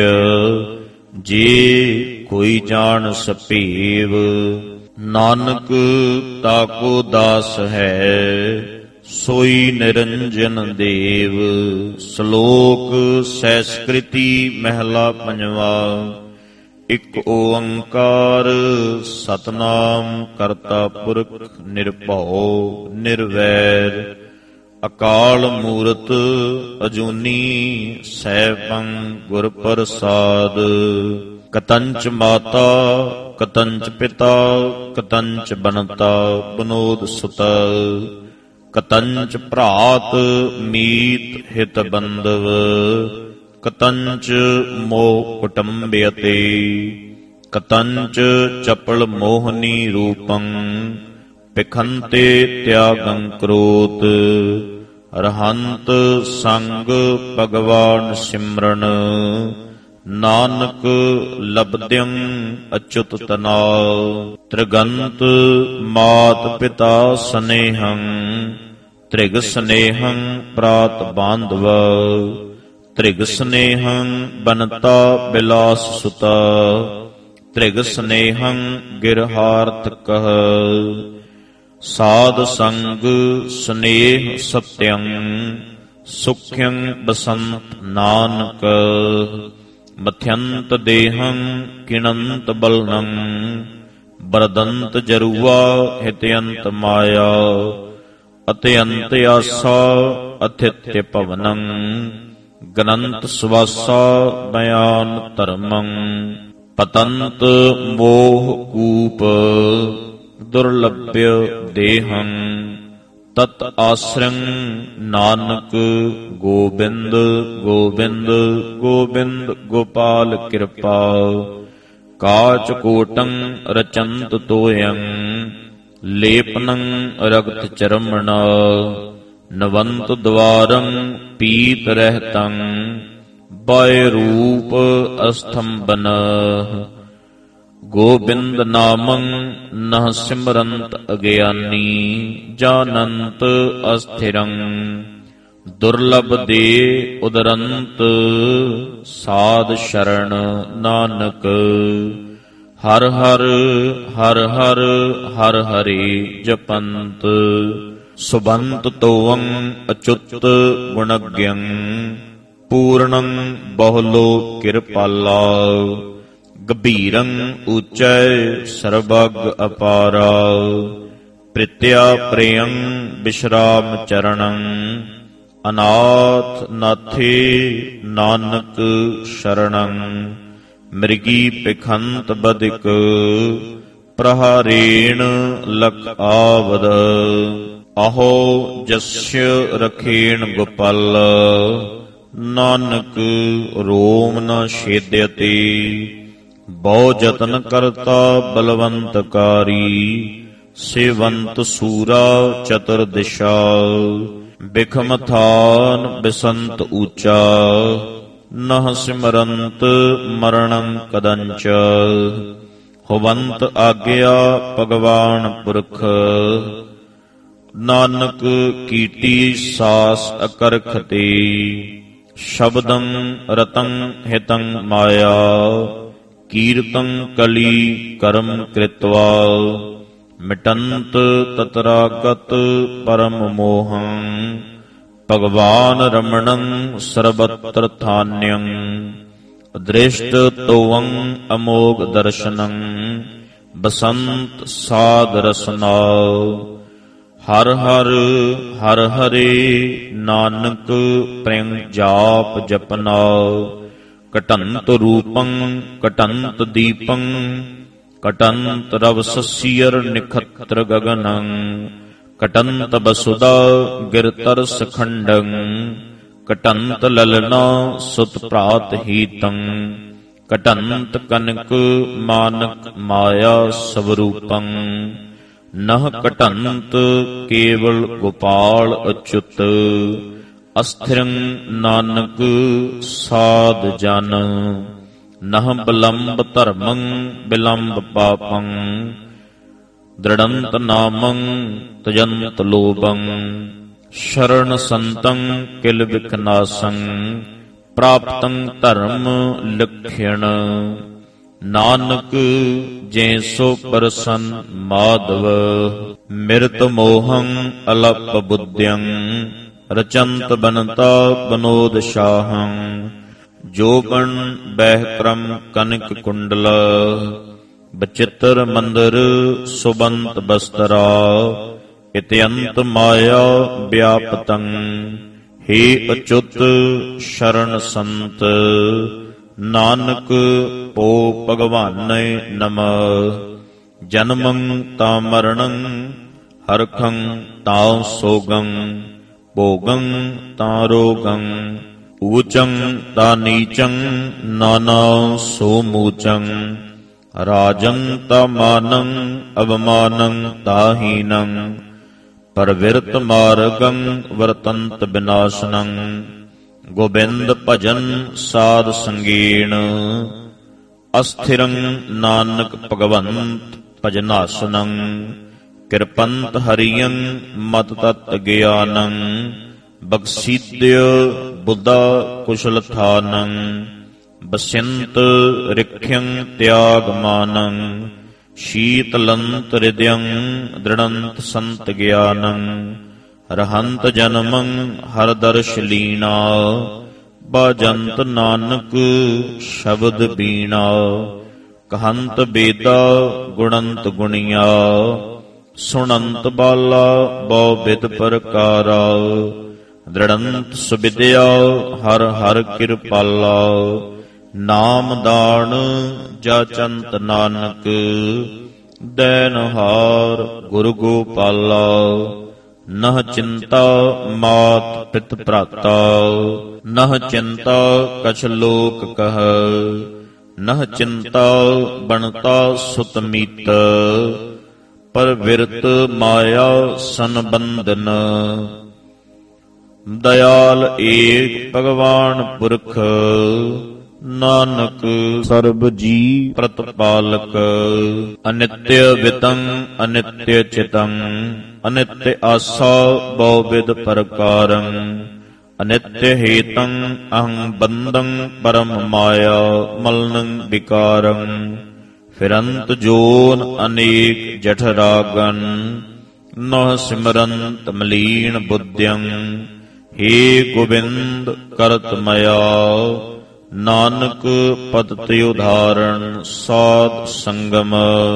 ਜੇ ਕੋਈ ਜਾਣ ਸਭੇਵ। ਨਾਨਕ ਤਾਕੋ ਦਾਸ ਹੈ, ਸੋਈ ਨਿਰੰਜਨ ਦੇਵ। ਸ਼ਲੋਕ ਸਹਿਸਕ੍ਰਿਤੀ ਮਹਿਲਾ ਪੰਜਵਾ। ਇਕ ਓੰਕਾਰ ਸਤਿਨਾਮ ਕਰਤਾ ਪੁਰਖ, ਨਿਰਭਉ ਨਿਰਵੈਰ ਅਕਾਲ ਮੂਰਤ। ਅਜੂਨੀ ਸੈਭੰ ਗੁਰ ਪ੍ਰਸਾਦ। ਕਤੰਚ ਮਾਤਾ ਕਤੰਚ ਪਿਤਾ, ਕਤੰਚ ਬਨਤਾ ਬਨੋਦ ਸੁਤ। ਕਤੰਚ ਭਰਾਤ ਮੀਤ ਹਿਤ ਬੰਧਵ, ਕਤੰਚ ਮੋਹ ਕੁਟੰਬਯਤੇ। ਕਤੰਚ ਚਪਲ ਮੋਹਨੀ ਰੂਪੰ, ਪਿਖੰਤੇ ਤਿਆਗੰ ਕਰੋਤ। ਅਰਹੰਤ ਸੰਗ ਭਗਵਾਨ ਸਿਮਰਨ, ਨਾਨਕ ਲਬਦਿੰ ਅਚੁਤ ਤਨਾਉ। ਤ੍ਰਿਗੰਤ ਮਾਤ ਪਿਤਾ ਸਨੇਹੰ, ਤ੍ਰਿਗ ਸਨੇਹੰ ਪ੍ਰਾਤ ਬਾਂਧਵ। ਤ੍ਰਿਗ ਸਨੇਹੰ ਬਨਤਾ ਬਿਲਾਸ ਸੁਤਾ, ਤ੍ਰਿਗ ਸਨੇਹੰ ਗਿਰਹਾਰਥਕః। ਸਾਧ ਸੰਗ ਸਨੇਹ ਸਤਯੰ, ਸੁਖਯੰ ਬਸੰਤ ਨਾਨਕ। ਮਥਯੰਤ ਦੇਹੰ ਕਿਣੰਤ ਬਲਨੰ, ਬਰਦੰਤ ਜਰੂਆ ਹਿਤਯੰਤ ਮਾਇਆ। ਅਤਯੰਤ ਆਸਾ ਅਥਿਤਯ ਭਵਨੰ, ਗਨੰਤ ਸਵਾਸਾ ਬਿਆਨ ਧਰਮੰ। ਪਤੰਤ ਮੋਹ ਕੂਪ, ਦੁਰਲਭਯ ਦੇਹੰ। ਤਤ ਆਸਰੰ ਨਾਨਕ ਗੋਬਿੰਦ ਗੋਬਿੰਦ ਗੋਬਿੰਦ ਗੋਪਾਲ ਕਿਰਪਾ। ਕਾਚ ਕੋਟੰ ਰਚੰਤ ਤੋਯੰ, ਲੇਪਨੰ ਰਗਤ ਚਰਮਣਾ। ਨਵੰਤ ਦਵਾਰੰ ਪੀਤ ਰਹਿਤੰ, ਬਾਏ ਰੂਪ ਅਸਥੰਬਨ। ਗੋਬਿੰਦ ਨਾਮੰ ਨਹ ਸਿਮਰੰਤ ਅਗਿਆਨੀ, ਜਾਨੰਤ ਅਸਥਿਰੰ। ਦੁਰਲਭ ਦੇ ਉਦਰੰਤ, ਸਾਧ ਸ਼ਰਨ ਨਾਨਕ। ਹਰ ਹਰ ਹਰ ਹਰ ਹਰ ਹਰੇ ਜਪੰਤ। ਸੁਬੰਤ ਤੋਵੰ ਅਚੁੱਤ ਗੁਣਗਯੰ, ਪੂਰਣੰ ਬਹੁਲੋ ਕਿਰਪਾਲਾ। ਗੰਭੀਰੰ ਊਚੈ ਸਰਬਗ ਅਪਾਰਾ, ਪ੍ਰਿਤਿਆ ਪ੍ਰੇਯੰ ਵਿਸ਼ਰਾਮ ਚਰਣੰ। ਅਨਾਥ ਨਾਥੇ ਨਾਨਕ ਸ਼ਰਣੰ, ਮ੍ਰਿਗੀ ਪਿਖੰਤ ਬਦਿਕ। ਪ੍ਰਹਾਰੇਣ ਲਖ ਆਵਦ, ਆਹੋ ਜਸਯ ਰਖੇਣ ਗੋਪਾਲ। ਨਾਨਕ ਰੋਮ ਨ ਛੇਦਯਤੇ, ਬਹੁ ਜਤਨ ਕਰਤਾ ਬਲਵੰਤ ਕਾਰੀ। ਸੇਵੰਤ ਸੂਰਾ ਚਤੁਰ ਦਿਸ਼ਾ, ਬਿਖਮ ਥਾਨ ਬਿਸੰਤ ਊਚਾ। ਨਹ ਸਿਮਰੰਤ ਮਰਣੰ ਕਦੰਚ, ਹੋਵੰਤ ਆਗਿਆ ਭਗਵਾਨ ਪੁਰਖ। ਨਾਨਕ ਕੀਟੀ ਸਾਸ ਅਕਰਖ ਤੇ, ਸ਼ਬਦੰ ਰਤੰ ਹਿਤੰ ਮਾਇਆ। ਕੀਰਤੰ ਕਲੀ ਕਰਮ ਕ੍ਰਿਤਵਾ, ਮਿਟੰਤ ਤਤਰਾਗਤ ਪਰਮ ਮੋਹੰ। ਭਗਵਾਨ ਰਮਣੰ ਸਰਬਤਰ ਥਾਨਯੰ, ਦ੍ਰਿਸ਼ਟ ਤੋਵੰ ਅਮੋਘ ਦਰਸ਼ਨੰ। ਬਸੰਤ ਸਾਧ ਰਸਨਾ, ਹਰ ਹਰ ਹਰ ਹਰੇ ਨਾਨਕ। ਪ੍ਰੇਮ ਜਾਪ ਜਪਨਾ, ਘਟੰਤ ਰੂਪੰ ਘਟੰਤ ਦੀਪੰ। ਘਟੰਤ ਰਵ ਸਸੀਅਰ ਨਿਖਤਰ ਗਗਨੰ, ਘਟੰਤ ਬਸੁਦਾ ਗਿਰਤਰ ਸਖੰਡੰ। ਘਟੰਤ ਲਲਨਾ ਸੁਤ ਭਰਾਤ ਹੀਤੰ, ਘਟੰਤ ਕਨਕ ਮਾਨਕ ਮਾਇਆ ਸਵਰੂਪੰ। ਨਹ ਘਟੰਤ ਕੇਵਲ ਗੋਪਾਲ ਅਚੁੱਤ, ਅਸਥਿਰੰ ਨਾਨਕ ਸਾਧ ਜਨ। ਨਹ ਬਿਲੰਬ ਧਰਮੰ ਬਿਲੰਬ ਪਾਪੰ, ਦ੍ਰਿੜੰਤ ਨਾਮੰ ਤਜੰਤ ਲੋਭੰ। ਸ਼ਰਨ ਸੰਤੰ ਕਿਲ ਵਿਖਨਾਸੰ, ਪ੍ਰਾਪਤੰ ਧਰਮ ਲਖਿਣ। ਨਾਨਕ ਜੇ ਸੋ ਪਰਸਨ ਮਾਧਵ, ਮਿਰਤ ਮੋਹੰ ਅਲਪ ਬੁੱਧਿਯੰ। ਰਚੰਤ ਬਨਤਾ ਬਨੋਦ ਸ਼ਾਹੰ, ਜੋਬਨ ਬਹਿ ਕਰਮ ਕਨਕ ਕੁੰਡਲ। ਬਚਿੱਤਰ ਮੰਦਰ ਸੁਬੰਤ ਬਸਤਰਾ, ਇਤਿਅੰਤ ਮਾਇਆ ਵਿਆਪਤੰ। ਹੇ ਅਚੁੱਤ ਸ਼ਰਨ ਸੰਤ, ਨਾਨਕ ਪੋ ਭਗਵਾਨੇ ਨਮః। ਜਨਮੰ ਤਾ ਮਰਣੰ, ਹਰਖੰ ਤਾ ਸੋਗੰ। ਭੋਗੰ ਤਾ ਰੋਗੰ, ਊਚੰ ਤਾ ਨੀਚੰ। ਨਾਨਾ ਸੋ ਮੂਚੰ, ਰਾਜੰ ਤਾ ਮਾਨੰ। ਅਵਮਾਨੰ ਤਾ ਹੀਨੰ, ਪਰਵਿਰਤ ਮਾਰਗੰ ਵਰਤੰਤ ਵਿਨਾਸ਼ਨੰ। ਗੋਬਿੰਦ ਭਜਨ ਸਾਧ ਸੰਗੀਣ, ਅਸਥਿਰੰ ਨਾਨਕ ਭਗਵੰਤ ਭਜਨਾਸਨੰ। ਕਿਰਪੰਤ ਹਰਿਯੰ ਮਤ ਤਤ ਗਿਆਨੰ, ਬਖਸੀਦਿ ਬੁੱਧਾ ਕੁਸ਼ਲ ਥਾਨੰ। ਬਸਿੰਤ ਰਿਖਯੰ ਤਿਆਗ ਮਾਨੰ, ਸ਼ੀਤਲੰਤ ਹ੍ਰਿਦਯੰ ਦ੍ਰਿੜੰਤ ਸੰਤ ਗਿਆਨੰ। ਰਹੰਤ ਜਨਮੰ ਹਰ ਦਰਸ਼ ਲੀਨਾ, ਬਾਜੰਤ ਨਾਨਕ ਸ਼ਬਦ ਬੀਣਾ। ਕਹੰਤ ਬੇਦਾ ਗੁਣੰਤ ਗੁਣੀਆ, ਸੁਣੰਤ ਬਾਲਾ ਬਹੁ ਬਿਦ ਪ੍ਰਕਾਰਾ। ਦ੍ਰਿੜੰਤ ਸੁਬਿਦਿਆ ਹਰ ਹਰ ਕਿਰਪਾਲਾ। ਨਾਮ ਦਾਨ ਜਾਚੰਤ ਨਾਨਕ, ਦੈਨਹਾਰ ਗੁਰੂ ਗੋਪਾਲਾ। ਨਹ ਚਿੰਤਾ ਮਾਤ ਪਿਤ ਭਰਾਤਾ, ਨਹ ਚਿੰਤਾ ਕਛ ਲੋਕ ਕਹ। ਨਹ ਚਿੰਤਾ ਬਣਤਾ ਸੁਤ ਮੀਤ, ਪਰ ਵਿਰਤ ਮਾਇਆ ਸੰਬੰਧਨ। ਦਇਆਲ ਏਕ ਭਗਵਾਨ ਪੁਰਖ, ਨਾਨਕ ਸਰਬ ਜੀ ਪ੍ਰਤਪਾਲਕ। ਅਨਿਤਯ ਵਿਤੰ ਅਨਿਤਯ ਚਿਤੰ, ਅਨਿਤਯ ਆਸਾ ਬਹੁ ਵਿਦ ਪ੍ਰਕਾਰੰ। ਅਨਿਤਯ ਹੇਤੰ ਅਹੰ ਬੰਧੰ Param Maya ਮਲਨੰ ਵਿਕਾਰੰ। ਫਿਰੰਤ ਜੋਨ ਅਨੇਕ ਜਠਰਾਗਨ, ਨਹ ਸਿਮਰੰਤ ਮਲੀਨ ਬੁੱਧਿਅੰ। ਹੇ ਗੋਬਿੰਦ ਕਰਤ ਮਇਆ, ਨਾਨਕ ਪਤਿ ਉਧਾਰਣ ਸਾਧ ਸੰਗਮ।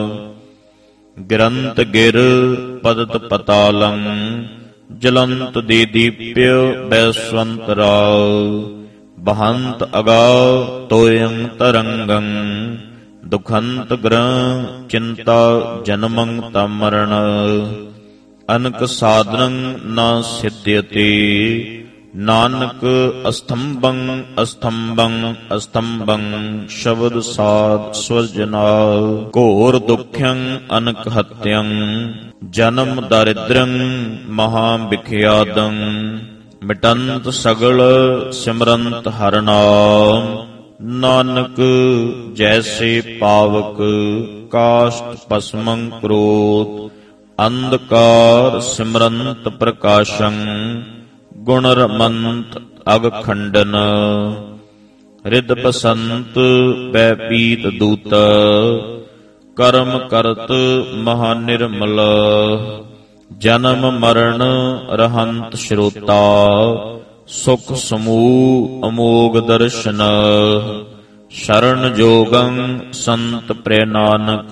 ਗਿਰੰਤ ਗਿਰ ਪਦਤ ਪਤਾਲੰ, ਜਲੰਤ ਦੇ ਦੀਪਿ ਬੈਸਵੰਤ ਰਾਉ। ਬਹੰਤ ਅਗਾ ਤੋਯੰ ਤਰੰਗੰ, ਦੁਖੰਤ ਗ੍ਰਹ ਚਿੰਤਾ ਜਨਮੰ ਤਮਰਣ। ਅਨਕ ਸਾਧਨੰ ਨ ਸਿਧਯਤੇ, ਨਾਨਕ ਅਸਥੰਭੰ ਅਸਥੰਭੰ ਅਸਥੰਭੰ। ਸ਼ਬਦ ਸਾਧ ਸਵਰਜਨਾ, ਘੋਰ ਦੁਖਯੰ ਅਨਕ ਹਤਯੰ। ਜਨਮ ਦਰਿਦ੍ਰੰ ਮਹਾ ਵਿਖਿਆਦੰ, ਮਿਟੰਤ ਸਗਲ ਸਿਮਰੰਤ ਹਰਿ ਨਾਮ। ਨਾਨਕ ਜੈਸੇ ਪਾਵਕ ਕਾਸ਼ਟ ਭਸਮੰ ਕ੍ਰੋਧ, ਅੰਧਕਾਰ ਸਿਮਰੰਤ ਪ੍ਰਕਾਸ਼ੰ। ਗੁਣ ਰਮੰਤ ਅਗ ਖੰਡਨ, ਰਿਦ ਬਸੰਤ ਬੈ ਪੀਤ ਦੂਤ। ਕਰਮ ਕਰਤ ਮਹਾ ਨਿਰਮਲ, ਜਨਮ ਮਰਨ ਰਹੰਤ ਸ਼ਰੋਤਾ। ਸੁਖ ਸਮੂਹ ਅਮੋਗ ਦਰਸ਼ਨ, ਸ਼ਰਨ ਜੋਗੰ ਸੰਤ ਪ੍ਰੈ ਨਾਨਕ।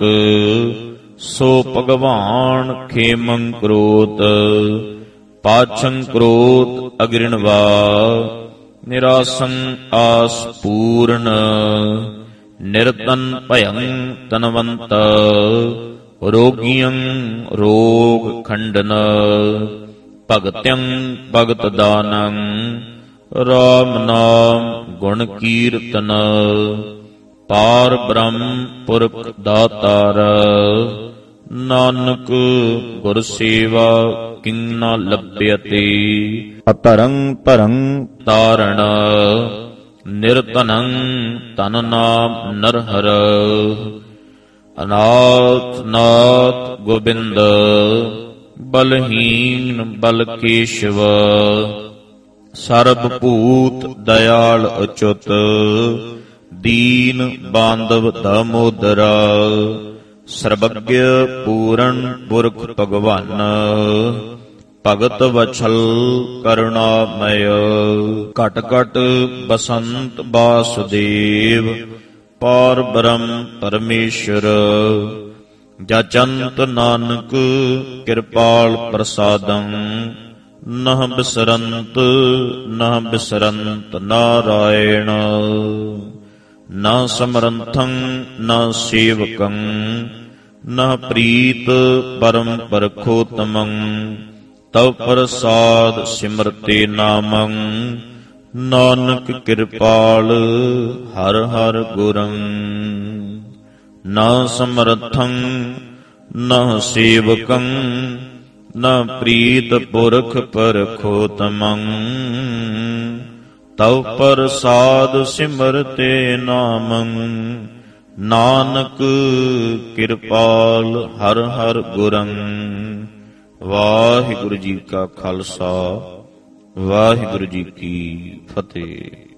ਸੋ ਭਗਵਾਨ ਖੇਮੰ ਕ੍ਰੋਧ, ਪਾਛੰ ਕ੍ਰੋਧ ਅਗਰਿਣਵਾ। ਨਿਰਾਸੰ ਆਸ ਪੂਰਨ, ਨਿਰਤਨ ਭਯੰ ਤਨਵੰਤ। ਰੋਗੀਅੰ ਰੋਗ ਖੰਡਨ, ਭਗਤਿਅੰ ਭਗਤ ਦਾਨੰ। ਰਾਮ ਨਾਮ ਗੁਣ ਕੀਰਤਨ, ਪਾਰ ਬ੍ਰਹਮ ਪੁਰਖ ਦਾਤਾਰ। ਨਾਨਕ ਗੁਰ ਸੇਵਾ ਕਿੰ ਨ ਲੱਭਯਤੇ, ਅਤਰੰ ਭਰੰ ਤਾਰਣ। ਨਿਰਤਨੰ ਤਨ ਨਾਮ ਨਰਹਰ, ਅਨਾਥ ਨਾਥ ਗੋਬਿੰਦ। ਬਲਹੀਨ ਬਲ ਕੇਸ਼ਵ, ਸਰਬ ਭੂਤ ਦਇਆਲ ਅਚੁੱਤ। ਦੀਨ ਬਾਂਧਵ ਦਮੋਦਰ, ਸਰਬੱਗ ਪੂਰਨ ਪੁਰਖ ਭਗਵਾਨ। ਭਗਤ ਵਛਲ ਕਰੁਣਾਮਯ, ਘਟ ਘਟ ਬਸੰਤ ਬਾਸੁਦੇਵ। ਪਾਰ ਬ੍ਰਹਮ ਪਰਮੇਸ਼ਰ, ਜਾਚੰਤ ਨਾਨਕ ਕਿਰਪਾਲ ਪ੍ਰਸਾਦੰ। ਨਹ ਬਿਸਰੰਤ ਨਹ ਬਿਸਰੰਤ ਨਾਰਾਇਣ। ਨ ਸਮਰੰਥੰ ਨ ਸੇਵਕੰ, ਨ ਪ੍ਰੀਤ ਪਰਮ ਪਰਖੋਤਮੰ। ਤਵ ਪ੍ਰਸਾਦ ਸਿਮਰਤੇ ਨਾਮੰ, ਨਾਨਕ ਕਿਰਪਾਲ ਹਰਿ ਹਰਿ ਗੁਰੰ। ਨ ਸਮਰਥੰ ਨ ਸੇਵਕੰ, ਨ ਪ੍ਰੀਤ ਪੁਰਖ ਪਰਖੋਤਮੰ। ਤਵ ਪ੍ਰਸਾਦ ਸਿਮਰਤੇ ਨਾਮੰ, ਨਾਨਕ ਕਿਰਪਾਲ ਹਰਿ ਹਰਿ ਗੁਰੰ। ਵਾਹਿਗੁਰੂ ਜੀ ਕਾ ਖਾਲਸਾ, ਵਾਹਿਗੁਰੂ ਜੀ ਕੀ ਫਤਿਹ।